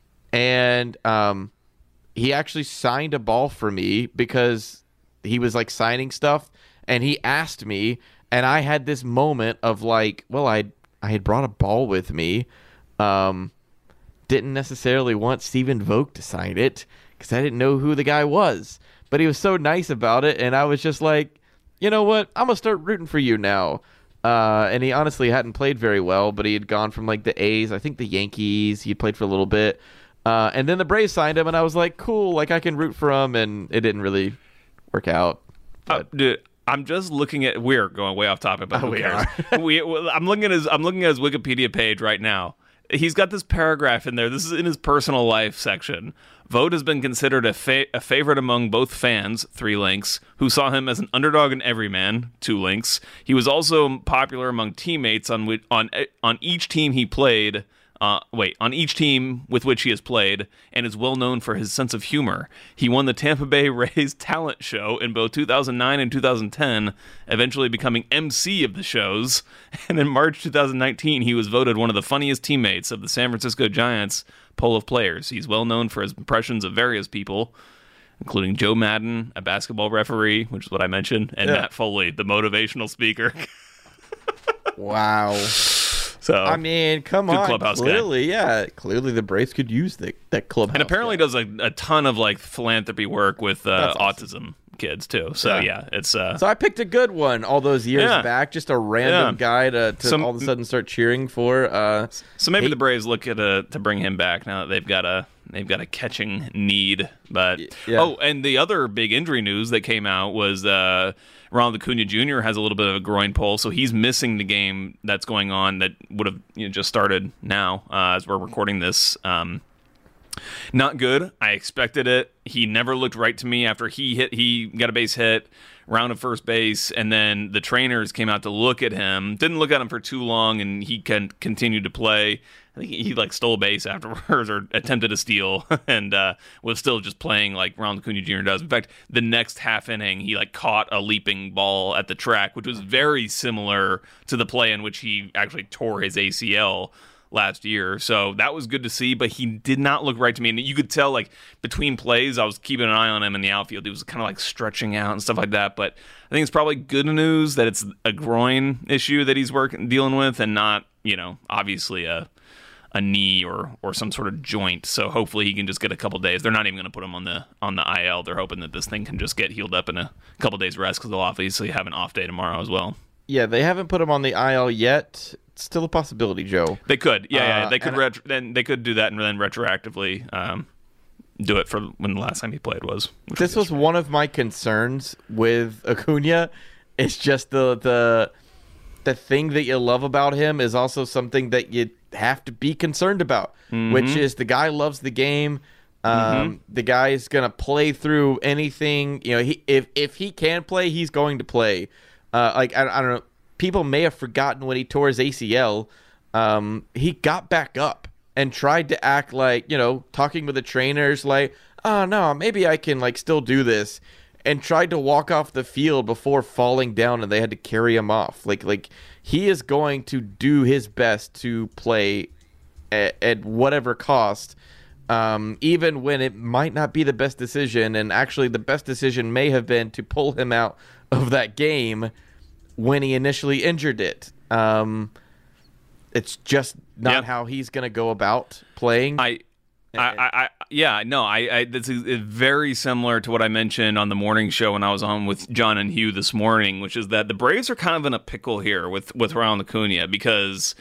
and um, he actually signed a ball for me because he was like signing stuff, and he asked me, and I had this moment of like, well, I I had brought a ball with me. Um, didn't necessarily want Stephen Vogt to sign it because I didn't know who the guy was. But he was so nice about it, and I was just like, you know what? I'm going to start rooting for you now. Uh, and he honestly hadn't played very well, but he had gone from like the A's, I think the Yankees. He played for a little bit. Uh, and then the Braves signed him, and I was like, cool, like I can root for him, and it didn't really work out. Uh, But dude, I'm just looking at. We're going way off topic, but Oh, who we cares? we, well, I'm looking at his. I'm looking at his Wikipedia page right now. He's got this paragraph in there. This is in his personal life section. Vogt has been considered a, fa- a favorite among both fans, three links, who saw him as an underdog and everyman, two links. He was also popular among teammates on which, on on each team he played. Uh, wait, on each team with which he has played, and is well known for his sense of humor. He won the Tampa Bay Rays talent show in both two thousand nine and two thousand ten, eventually becoming M C of the shows. And in March two thousand nineteen, he was voted one of the funniest teammates of the San Francisco Giants poll of players. He's well known for his impressions of various people, including Joe Madden, a basketball referee, which is what I mentioned, and Yeah. Matt Foley, the motivational speaker. wow. So I mean, come Good on. clubhouse guy. Clearly, yeah. Clearly the Braves could use the, that clubhouse. And apparently guy. does a, a ton of like philanthropy work with uh, That's awesome. autism kids too. So Yeah. yeah, it's uh, So I picked a good one all those years Yeah. back, just a random Yeah. guy to, to Some- all of a sudden start cheering for. Uh, so maybe hey- the Braves look at a, to bring him back now that they've got a they've got a catching need. But yeah. oh, and the other big injury news that came out was uh, Ronald Acuna Junior has a little bit of a groin pull, so he's missing the game that's going on that would have you know, just started now uh, as we're recording this. Um, Not good. I expected it. He never looked right to me after he hit. He got a base hit, rounded first base, and then the trainers came out to look at him. Didn't look at him for too long, and he can continued to play. I think he, he like stole a base afterwards or attempted a steal, and uh, was still just playing like Ronald Acuna Junior does. In fact, the next half inning, he like caught a leaping ball at the track, which was very similar to the play in which he actually tore his A C L last year. So that was good to see, but he did not look right to me. And you could tell like between plays, I was keeping an eye on him in the outfield. He was kind of like stretching out and stuff like that. But I think it's probably good news that it's a groin issue that he's working dealing with and not, you know, obviously a a knee or or some sort of joint. So hopefully he can just get a couple days. They're not even going to put him on the on the I L. They're hoping that this thing can just get healed up in a couple days rest because they'll obviously have an off day tomorrow as well. yeah, they haven't put him on the I L yet. It's still a possibility, Joe. They could, yeah, yeah. Uh, They could and- ret- then they could do that and then retroactively um, do it for when the last time he played was. which This was one of my concerns with Acuna. It's just the the the thing that you love about him is also something that you have to be concerned about, which is the guy loves the game. Um, The guy is gonna play through anything. You know, he if if he can play, he's going to play. Uh, like I, I don't know, people may have forgotten when he tore his A C L. Um, he got back up and tried to act like, you know, talking with the trainers, like, oh no, maybe I can like still do this, and tried to walk off the field before falling down, and they had to carry him off. Like like he is going to do his best to play at, at whatever cost. Um, even when it might not be the best decision, and actually the best decision may have been to pull him out of that game when he initially injured it. Um, it's just not Yep. how he's going to go about playing. I, I, I, I yeah, no, I, I this is is very similar to what I mentioned on the morning show when I was on with John and Hugh this morning, which is that the Braves are kind of in a pickle here with with Ronald Acuna because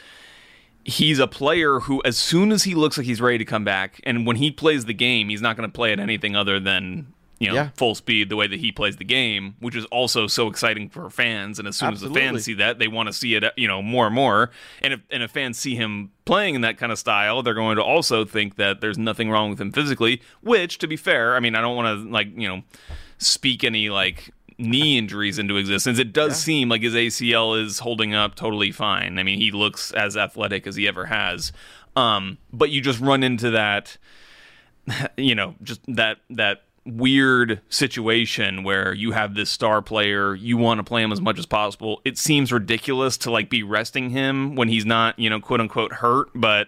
he's a player who, as soon as he looks like he's ready to come back, and when he plays the game, he's not going to play at anything other than you know, Yeah. full speed the way that he plays the game, which is also so exciting for fans. And as soon Absolutely. as the fans see that, they want to see it, you know, more and more. And if and if fans see him playing in that kind of style, they're going to also think that there's nothing wrong with him physically. Which, to be fair, I mean, I don't want to like you know speak any like knee injuries into existence. It does Yeah. seem like his A C L is holding up totally fine. I mean, he looks as athletic as he ever has. Um, but you just run into that, you know, just that that. weird situation where you have this star player, you want to play him as much as possible. It seems ridiculous to like be resting him when he's not, you know, quote unquote hurt, but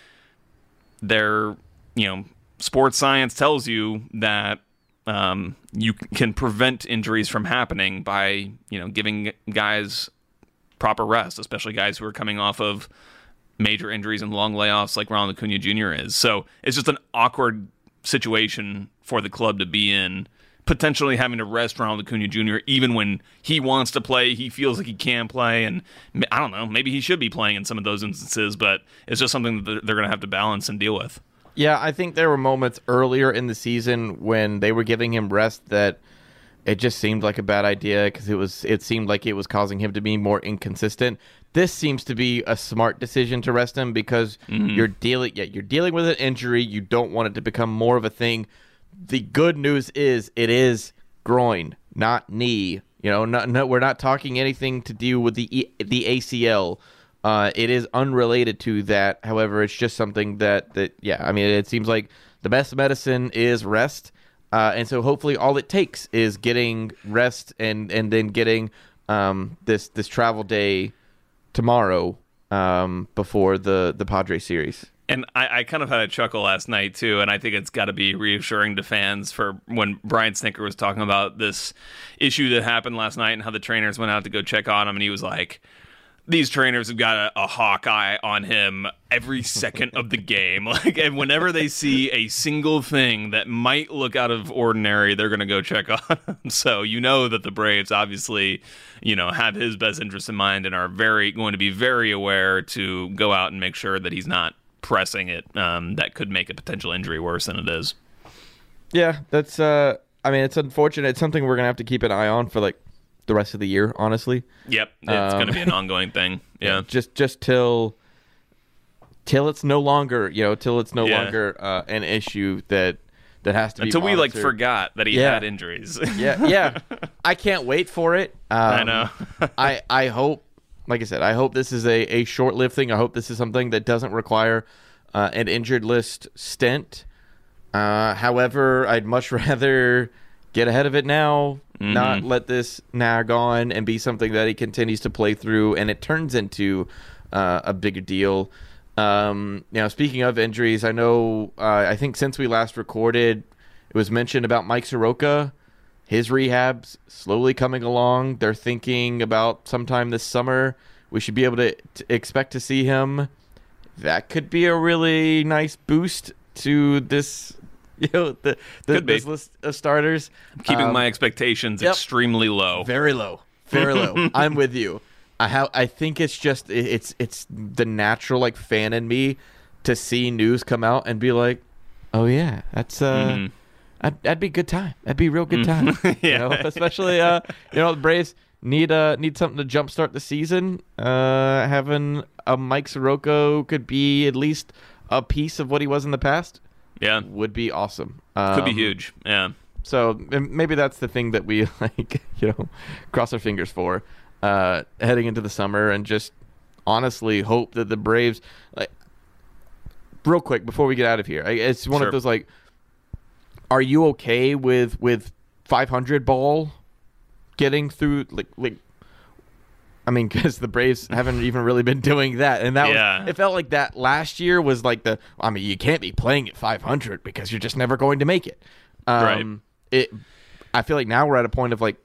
they're, you know, sports science tells you that um, you can prevent injuries from happening by, you know, giving guys proper rest, especially guys who are coming off of major injuries and long layoffs like Ronald Acuna Junior is. So it's just an awkward situation for the club to be in, potentially having to rest Ronald Acuna Junior even when he wants to play, he feels like he can play, and I don't know, maybe he should be playing in some of those instances, but it's just something that they're going to have to balance and deal with. Yeah, I think there were moments earlier in the season when they were giving him rest that it just seemed like a bad idea because it was it seemed like it was causing him to be more inconsistent. This seems to be a smart decision to rest him because mm-hmm. you're dealing yeah, you're dealing with an injury. You don't want it to become more of a thing. The good news is it is groin, not knee. You know, not, no, we're not talking anything to do with the the A C L. Uh, it is unrelated to that. However, it's just something that, that yeah, I mean, it seems like the best medicine is rest. Uh, and so hopefully all it takes is getting rest and, and then getting um, this this travel day tomorrow um, before the, the Padres series. And I, I kind of had a chuckle last night, too, and I think it's got to be reassuring to fans for when Brian Snitker was talking about this issue that happened last night and how the trainers went out to go check on him, and he was like, these trainers have got a, a hawk eye on him every second of the game. Like, and whenever they see a single thing that might look out of ordinary, they're going to go check on him. So you know that the Braves obviously, you know, have his best interest in mind and are very going to be very aware to go out and make sure that he's not pressing it. Um, that could make a potential injury worse than it is. Yeah, that's. Uh, I mean, it's unfortunate. It's something we're gonna have to keep an eye on for like the rest of the year, honestly. Yep, it's um, going to be an ongoing thing. Yeah, just just till till it's no longer, you know, till it's no yeah. longer uh, an issue that that has to until be we like monitored. forgot that he Yeah. had injuries. yeah, yeah. I can't wait for it. Um, I know. I I hope, like I said, I hope this is a a short lived thing. I hope this is something that doesn't require uh, an injured list stint. Uh, however, I'd much rather get ahead of it now, mm-hmm. not let this nag on and be something that he continues to play through and it turns into uh, a bigger deal. Um, now, speaking of injuries, I know, uh, I think since we last recorded, it was mentioned about Mike Soroka. His rehab's slowly coming along. They're thinking about sometime this summer we should be able to, to expect to see him. That could be a really nice boost to this, you know, the, the this list of starters. Keeping um, my expectations yep. extremely low. Very low. Very low. I'm with you. I have. I think it's just it, it's it's the natural like fan in me to see news come out and be like, oh yeah, that's uh, mm. that'd, that'd be a good time. That'd be a real good time. yeah. You know, especially uh, you know, the Braves need uh need something to jumpstart the season. Uh, having a Mike Soroka could be at least a piece of what he was in the past. Yeah, would be awesome. Um, could be huge. Yeah. So maybe that's the thing that we like, you know, cross our fingers for. Uh, heading into the summer and just honestly hope that the Braves, like, real quick before we get out of here, I, it's one sure. of those like, are you okay with with five hundred ball getting through like like? I mean, because the Braves haven't even really been doing that, and that yeah. was, it felt like that last year was like the. I mean, you can't be playing at five hundred because you're just never going to make it. Um, right. It. I feel like now we're at a point of like.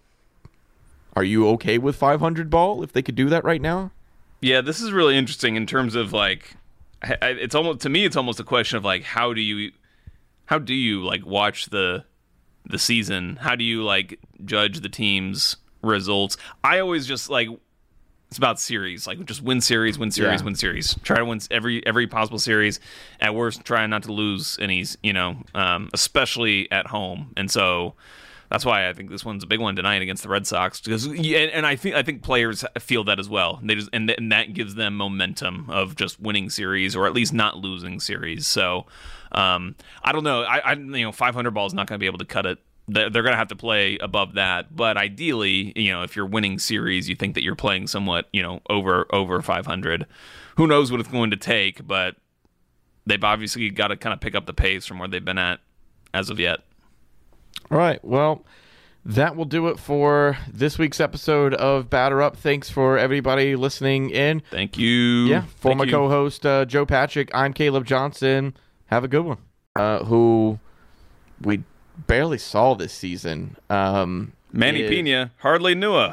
Are you okay with five hundred ball if they could do that right now? Yeah, this is really interesting in terms of like, it's almost to me, it's almost a question of like, how do you, how do you like watch the, the season? How do you like judge the team's results? I always just like, It's about series, like just win series, win series, Yeah. win series. Try to win every every possible series. At worst, try not to lose any, you know, um, especially at home. And so that's why I think this one's a big one tonight against the Red Sox. Because and I think I think players feel that as well. They just and, and that gives them momentum of just winning series or at least not losing series. So um, I don't know. I, I you know five hundred ball is not going to be able to cut it. They're going to have to play above that, but ideally, you know, if you're winning series, you think that you're playing somewhat, you know, over over five hundred. Who knows what it's going to take, but they've obviously got to kind of pick up the pace from where they've been at as of yet. All right, well, that will do it for this week's episode of Batter Up. Thanks for everybody listening in. Thank you. Yeah, for Thank my you. co-host uh, Joe Patrick, I'm Caleb Johnson. Have a good one. Uh, who we barely saw this season. Um, Manny is... Pena hardly knew her.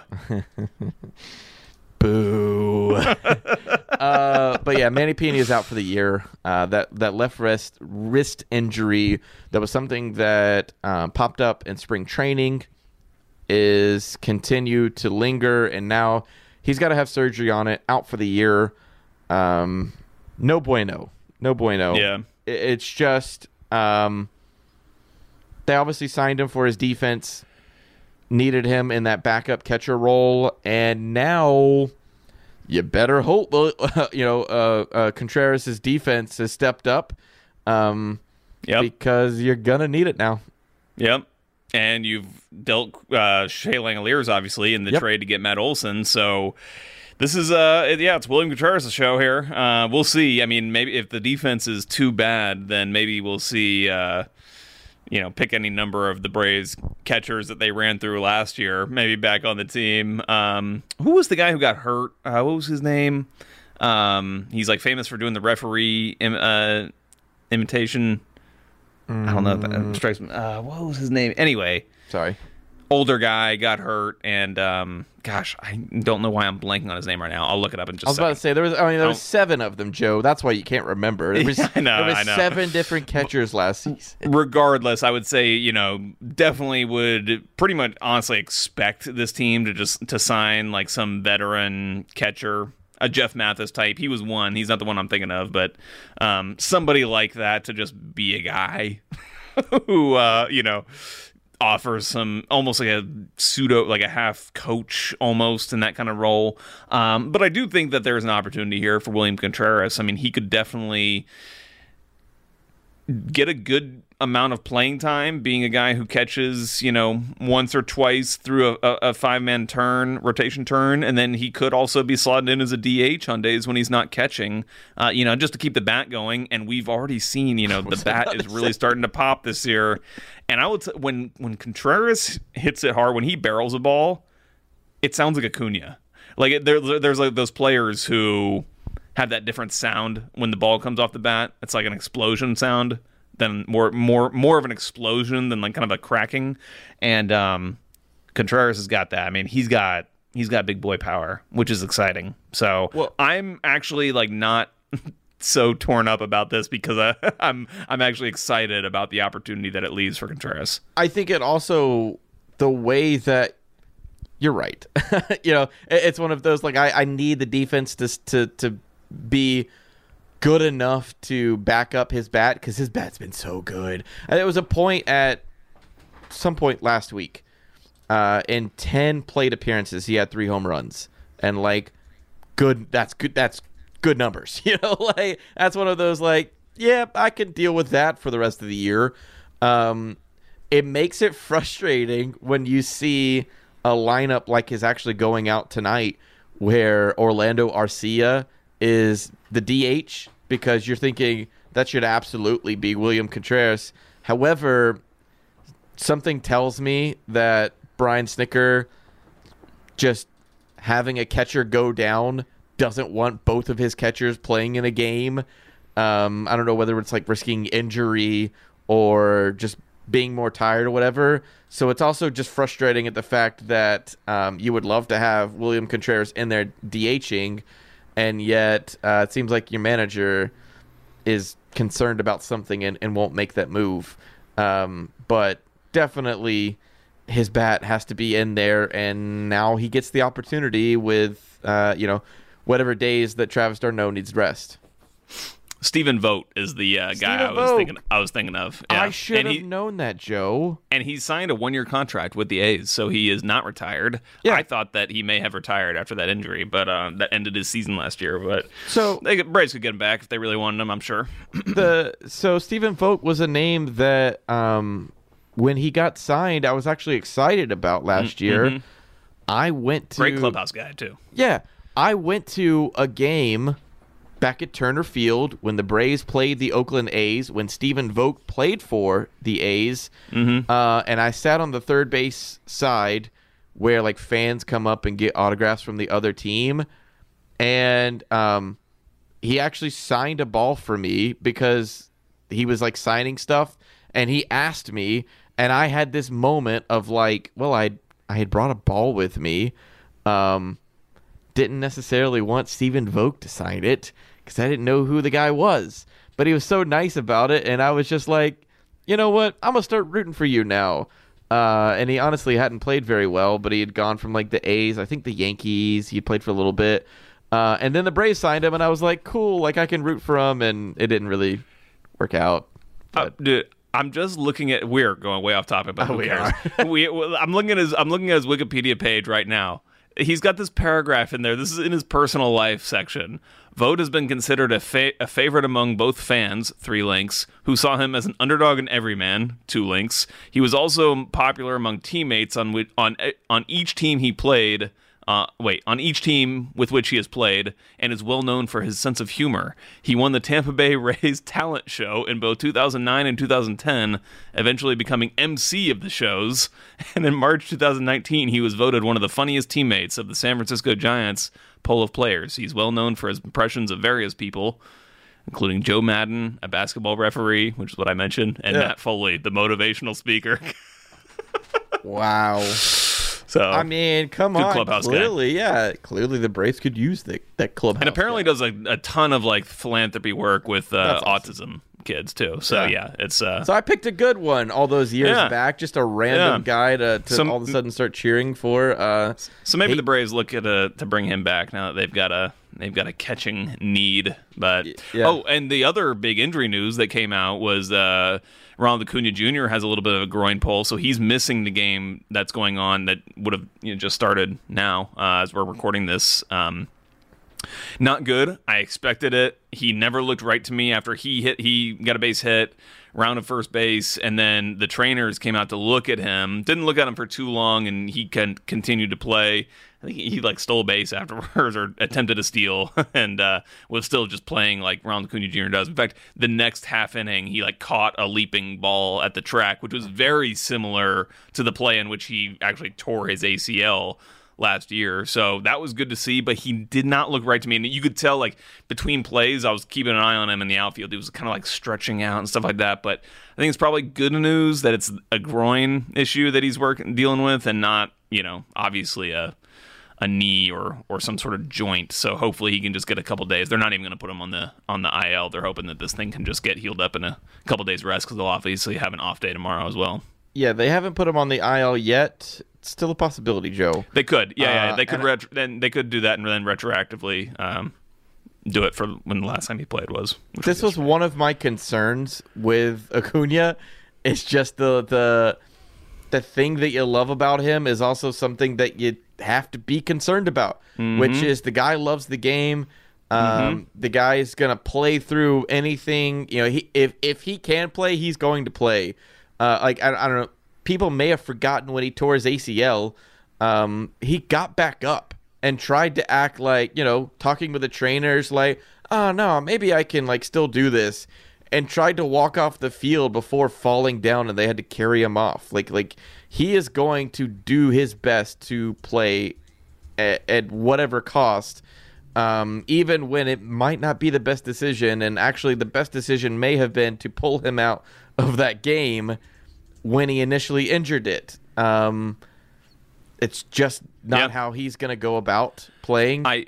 Boo. uh, but yeah, Manny Pena is out for the year. Uh, that that left wrist wrist injury that was something that um, popped up in spring training is continued to linger, and now he's got to have surgery on it. Out for the year. Um, no bueno. No bueno. Yeah. It, it's just. Um, They obviously signed him for his defense, needed him in that backup catcher role, and now you better hope, uh, you know, uh, uh, Contreras' defense has stepped up um, Yep. because you're going to need it now. Yep. And you've dealt uh, Shea Langoliers, obviously, in the Yep. trade to get Matt Olson. So this is, uh, yeah, it's William Contreras' show here. Uh, we'll see. I mean, maybe if the defense is too bad, then maybe we'll see, uh, you know, pick any number of the Braves catchers that they ran through last year, maybe back on the team. Um, who was the guy who got hurt? Uh, what was his name? Um, he's like famous for doing the referee Im- uh, imitation. I don't know if that strikes me. Uh, what was his name? Anyway, Sorry. older guy got hurt, and um, gosh, I don't know why I'm blanking on his name right now. I'll look it up in just I was a about to second. say there was. I mean, there was Don't- seven of them, Joe. That's why you can't remember. There was, Yeah, I know, there was I know. seven different catchers last season. Regardless, I would say, you know, definitely would pretty much honestly expect this team to just to sign like some veteran catcher, a Jeff Mathis type. He was one. He's not the one I'm thinking of, but um, somebody like that to just be a guy who, uh, you know, offers some almost like a pseudo, like a half coach almost in that kind of role. Um, but I do think that there's an opportunity here for William Contreras. I mean, he could definitely get a good amount of playing time being a guy who catches, you know, once or twice through a, a, a five-man turn, rotation turn, and then he could also be slotted in as a D H on days when he's not catching, uh, you know, just to keep the bat going. And we've already seen, you know, the bat is really starting to pop this year. And I would say when, when Contreras hits it hard, when he barrels a ball, it sounds like Acuna. Like, it, there, there's like those players who have that different sound when the ball comes off the bat. It's like an explosion sound. Than more more more of an explosion than like kind of a cracking, and um, Contreras has got that. I mean, he's got he's got big boy power, which is exciting. So Well- I'm actually like not so torn up about this because I, I'm I'm actually excited about the opportunity that it leaves for Contreras. I think it also the way that you're right. you know, it- it's one of those like I, I need the defense to to to be good enough to back up his bat because his bat's been so good. And there was a point at some point last week, uh, in ten plate appearances, he had three home runs, and like, good. That's good. That's good numbers. You know, like that's one of those like, yeah, I can deal with that for the rest of the year. Um, it makes it frustrating when you see a lineup like is actually going out tonight, where Orlando Arcia is the D H, because you're thinking that should absolutely be William Contreras. However, something tells me that Brian Snicker just having a catcher go down doesn't want both of his catchers playing in a game. Um, I don't know whether it's like risking injury or just being more tired or whatever. So it's also just frustrating at the fact that um, you would love to have William Contreras in there DHing, and yet uh, it seems like your manager is concerned about something and, and won't make that move. Um, but definitely his bat has to be in there, and now he gets the opportunity with, uh, you know, whatever days that Travis d'Arnaud needs rest. Stephen Vogt is the uh, guy I was Vogt. thinking. I was thinking of. Yeah. I should and have he, known that, Joe. And he signed a one-year contract with the A's, so he is not retired. Yeah. I thought that he may have retired after that injury, but uh, that ended his season last year. But So they could, Braves could get him back if they really wanted him, I'm sure. the so Stephen Vogt was a name that um, when he got signed, I was actually excited about last year. Mm-hmm. I went to Great clubhouse guy too. Yeah, I went to a game back at Turner Field when the Braves played the Oakland A's, when Stephen Vogt played for the A's, Mm-hmm. uh, and I sat on the third base side where like fans come up and get autographs from the other team, and um, he actually signed a ball for me because he was like signing stuff, and he asked me, and I had this moment of like, well, I I had brought a ball with me. Um, didn't necessarily want Stephen Vogt to sign it because I didn't know who the guy was. But he was so nice about it, and I was just like, you know what? I'm going to start rooting for you now. Uh, and he honestly hadn't played very well, but he had gone from like the A's, I think the Yankees, he had played for a little bit. Uh, and then the Braves signed him, and I was like, cool, like I can root for him, and it didn't really work out. Uh, dude, I'm just looking at. We're going way off topic, but Oh, who we cares? we, I'm looking at his. I'm looking at his Wikipedia page right now. He's got this paragraph in there. This is in his personal life section. Vogt has been considered a, fa- a favorite among both fans, three links, who saw him as an underdog and everyman, two links. He was also popular among teammates on which, on on each team he played. Uh, wait, on each team with which he has played, and is well known for his sense of humor. He won the Tampa Bay Rays talent show in both two thousand nine and two thousand ten, eventually becoming M C of the shows. And in March twenty nineteen, he was voted one of the funniest teammates of the San Francisco Giants poll of players. He's well known for his impressions of various people, including Joe Madden, a basketball referee, which is what I mentioned, and Yeah. Matt Foley, the motivational speaker. Wow. So I mean, come Good on. clubhouse guy. Clearly, yeah. Clearly the Braves could use the, that clubhouse. And apparently guy. does a, a ton of like philanthropy work with uh, That's awesome. autism kids too. So yeah, Yeah. it's uh, So I picked a good one all those years Yeah. back, just a random Yeah. guy to, to Some- all of a sudden start cheering for. Uh, so maybe hey- the Braves look at a, to bring him back now that they've got a they've got a catching need. But yeah. oh, and the other big injury news that came out was uh, Ronald Acuna Junior has a little bit of a groin pull, so he's missing the game that's going on that would have you know, just started now uh, as we're recording this. Um, Not good. I expected it. He never looked right to me after he hit. He got a base hit, round of first base, and then the trainers came out to look at him. Didn't look at him for too long, and he can continued to play. I think he, he like stole a base afterwards or attempted a steal, and uh, was still just playing like Ronald Acuna Junior does. In fact, the next half inning, he like caught a leaping ball at the track, which was very similar to the play in which he actually tore his A C L last year. So that was good to see, but he did not look right to me. And you could tell, like, between plays, I was keeping an eye on him in the outfield. He was kind of like stretching out and stuff like that. But I think it's probably good news that it's a groin issue that he's working dealing with and not, you know, obviously a a knee or or some sort of joint. So hopefully he can just get a couple days. They're not even going to put him on the on the I L. They're hoping that this thing can just get healed up in a couple days rest because they'll obviously have an off day tomorrow as well. yeah, they haven't put him on the I L yet. It's still a possibility, Joe. They could, yeah, yeah. Uh, They could and- retro- then they could do that and then retroactively um, do it for when the last time he played was. which This was one of my concerns with Acuna. It's just the the the thing that you love about him is also something that you have to be concerned about, Mm-hmm. which is the guy loves the game. Um, Mm-hmm. The guy is gonna play through anything. You know, he if if he can play, he's going to play. Uh, like I, I don't know. People may have forgotten when he tore his A C L. Um, he got back up and tried to act like, you know, talking with the trainers, like, oh no, maybe I can like still do this, and tried to walk off the field before falling down, and they had to carry him off. Like, like he is going to do his best to play at, at whatever cost, um, even when it might not be the best decision. And actually, the best decision may have been to pull him out of that game when he initially injured it. Um, it's just not Yep. how he's going to go about playing. I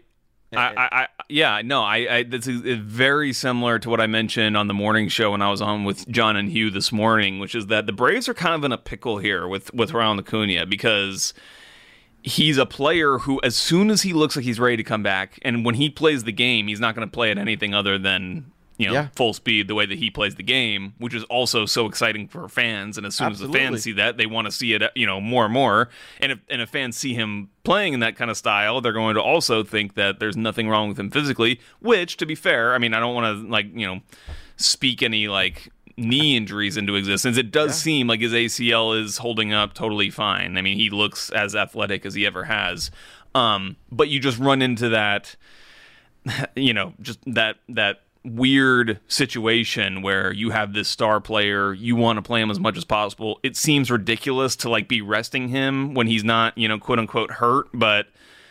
I, I, I yeah, no, I, I this is very similar to what I mentioned on the morning show when I was on with John and Hugh this morning, which is that the Braves are kind of in a pickle here with with Ronald Acuna, because he's a player who, as soon as he looks like he's ready to come back, and when he plays the game, he's not going to play at anything other than, you know, yeah. full speed the way that he plays the game, which is also so exciting for fans. And as soon Absolutely. as the fans see that, they want to see it, you know, more and more. And if and if fans see him playing in that kind of style, they're going to also think that there's nothing wrong with him physically, which, to be fair, I mean, I don't want to, like, you know, speak any, like, knee injuries into existence. It does yeah. seem like his A C L is holding up totally fine. I mean, he looks as athletic as he ever has. Um, but you just run into that, you know, just that that weird situation where you have this star player, you want to play him as much as possible. It seems ridiculous to like be resting him when he's not, you know, quote unquote hurt, but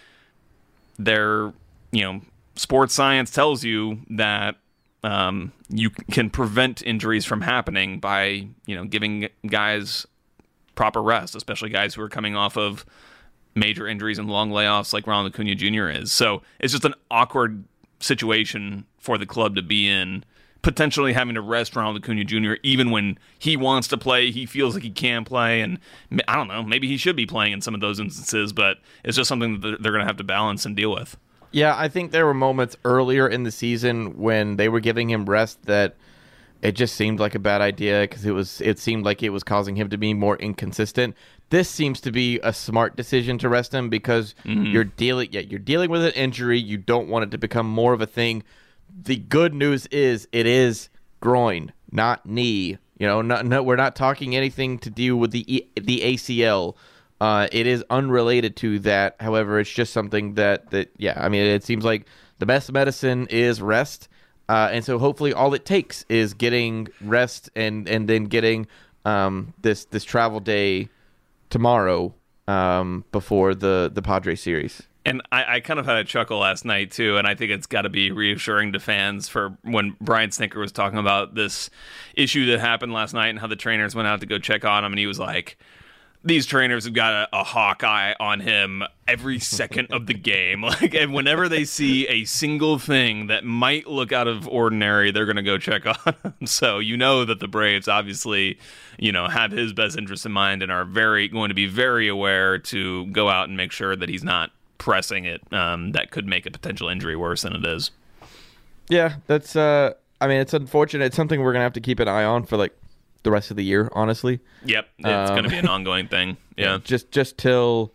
they're, you know, sports science tells you that um, you can prevent injuries from happening by, you know, giving guys proper rest, especially guys who are coming off of major injuries and long layoffs like Ronald Acuna Junior is. So it's just an awkward situation for the club to be in, potentially having to rest Ronald Acuna Junior even when he wants to play, he feels like he can play, and I don't know, maybe he should be playing in some of those instances, but it's just something that they're going to have to balance and deal with. Yeah, I think there were moments earlier in the season when they were giving him rest that it just seemed like a bad idea, because it was it seemed like it was causing him to be more inconsistent. This seems to be a smart decision to rest him, because mm-hmm. you're dealing yeah, you're dealing with an injury. You don't want it to become more of a thing. The good news is it is groin, not knee. You know, not, no, we're not talking anything to do with the the A C L. Uh, it is unrelated to that. However, it's just something that, that yeah, I mean, it seems like the best medicine is rest. Uh, and so hopefully all it takes is getting rest and, and then getting um, this this travel day tomorrow um, before the, the Padres series. And I, I kind of had a chuckle last night, too, and I think it's got to be reassuring to fans for when Brian Snitker was talking about this issue that happened last night and how the trainers went out to go check on him, and he was like, these trainers have got a, a hawk eye on him every second of the game. Like, and whenever they see a single thing that might look out of ordinary, they're going to go check on him. So you know that the Braves obviously, you know, have his best interest in mind and are very going to be very aware to go out and make sure that he's not pressing it. Um, that could make a potential injury worse than it is. Yeah, that's. Uh, I mean, it's unfortunate. It's something we're going to have to keep an eye on for like the rest of the year, honestly. Yep, it's um, going to be an ongoing thing. Yeah, just just till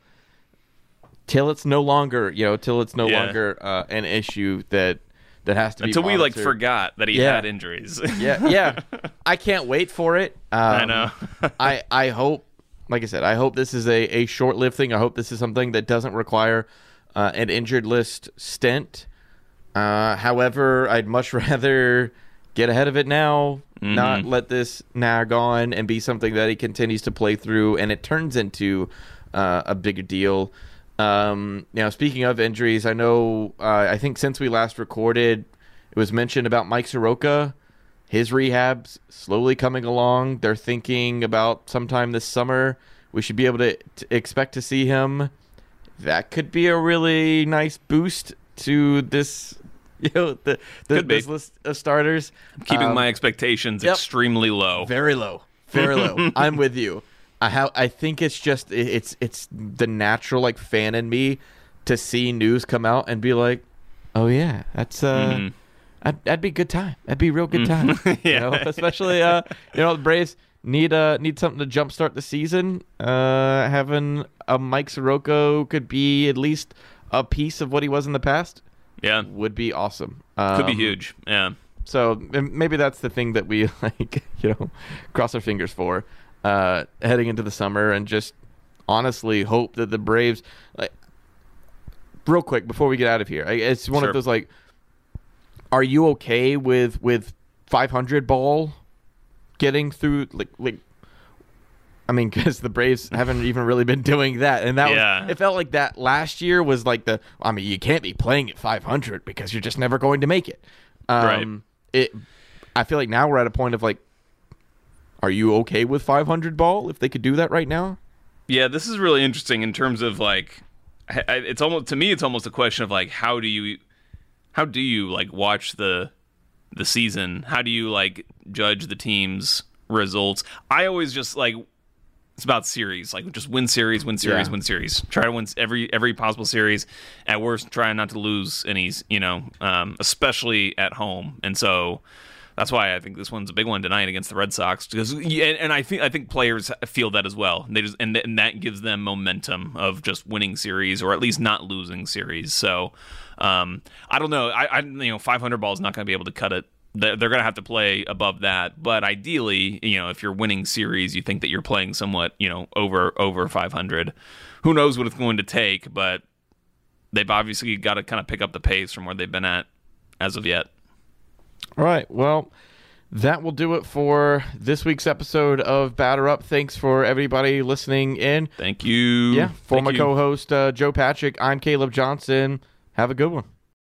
till it's no longer, you know, till it's no yeah. longer uh, an issue that that has to be until monitored. we like forgot that he yeah. had injuries. yeah, yeah. I can't wait for it. Um, I know. I I hope, like I said, I hope this is a, a short-lived thing. I hope this is something that doesn't require uh, an injured list stint. Uh, however, I'd much rather get ahead of it now. Mm-hmm. Not let this nag on and be something that he continues to play through, and it turns into uh, a bigger deal. Um, now, speaking of injuries, I know, uh, I think since we last recorded, it was mentioned about Mike Soroka. His rehab's slowly coming along. They're thinking about sometime this summer we should be able to, to expect to see him. That could be a really nice boost to this. You know, the, the this list of starters. I'm keeping um, my expectations yep. extremely low. Very low. Very low. I'm with you. I have, I think it's just it's it's the natural like fan in me to see news come out and be like, oh yeah, that's uh mm-hmm. that'd, that'd be a good time. That'd be a real good time. yeah. You know, especially uh you know, the Braves need uh need something to jumpstart the season. Uh having a Mike Soroka could be at least a piece of what he was in the past. Yeah, would be awesome. Um, Could be huge. Yeah. So maybe that's the thing that we like, you know, cross our fingers for uh, heading into the summer, and just honestly hope that the Braves, like, real quick before we get out of here, it's one sure. of those like, are you okay with with five hundred ball getting through like like. I mean, because the Braves haven't even really been doing that, and that yeah. was, it felt like that last year was like the. I mean, you can't be playing at five hundred because you're just never going to make it. Um, right. It. I feel like now we're at a point of like, are you okay with five hundred ball if they could do that right now? Yeah, this is really interesting in terms of like, it's almost to me, it's almost a question of like, how do you how do you like watch the the season? How do you like judge the team's results? I always just like it's about series, like just win series, win series, Yeah. win series. Try to win every every possible series. At worst, try not to lose any, you know, um, especially at home. And so that's why I think this one's a big one tonight against the Red Sox, because and, and I think I think players feel that as well. They just and, and that gives them momentum of just winning series or at least not losing series. So um, I don't know. I, I you know five hundred ball is not going to be able to cut it. They're, they're going to have to play above that. But ideally, you know, if you're winning series, you think that you're playing somewhat, you know, over over five hundred. Who knows what it's going to take? But they've obviously got to kind of pick up the pace from where they've been at as of yet. All right. Well, that will do it for this week's episode of Batter Up. Thanks for everybody listening in. Thank you. Yeah. For Thank my you. co-host, uh, Joe Patrick, I'm Caleb Johnson. Have a good one.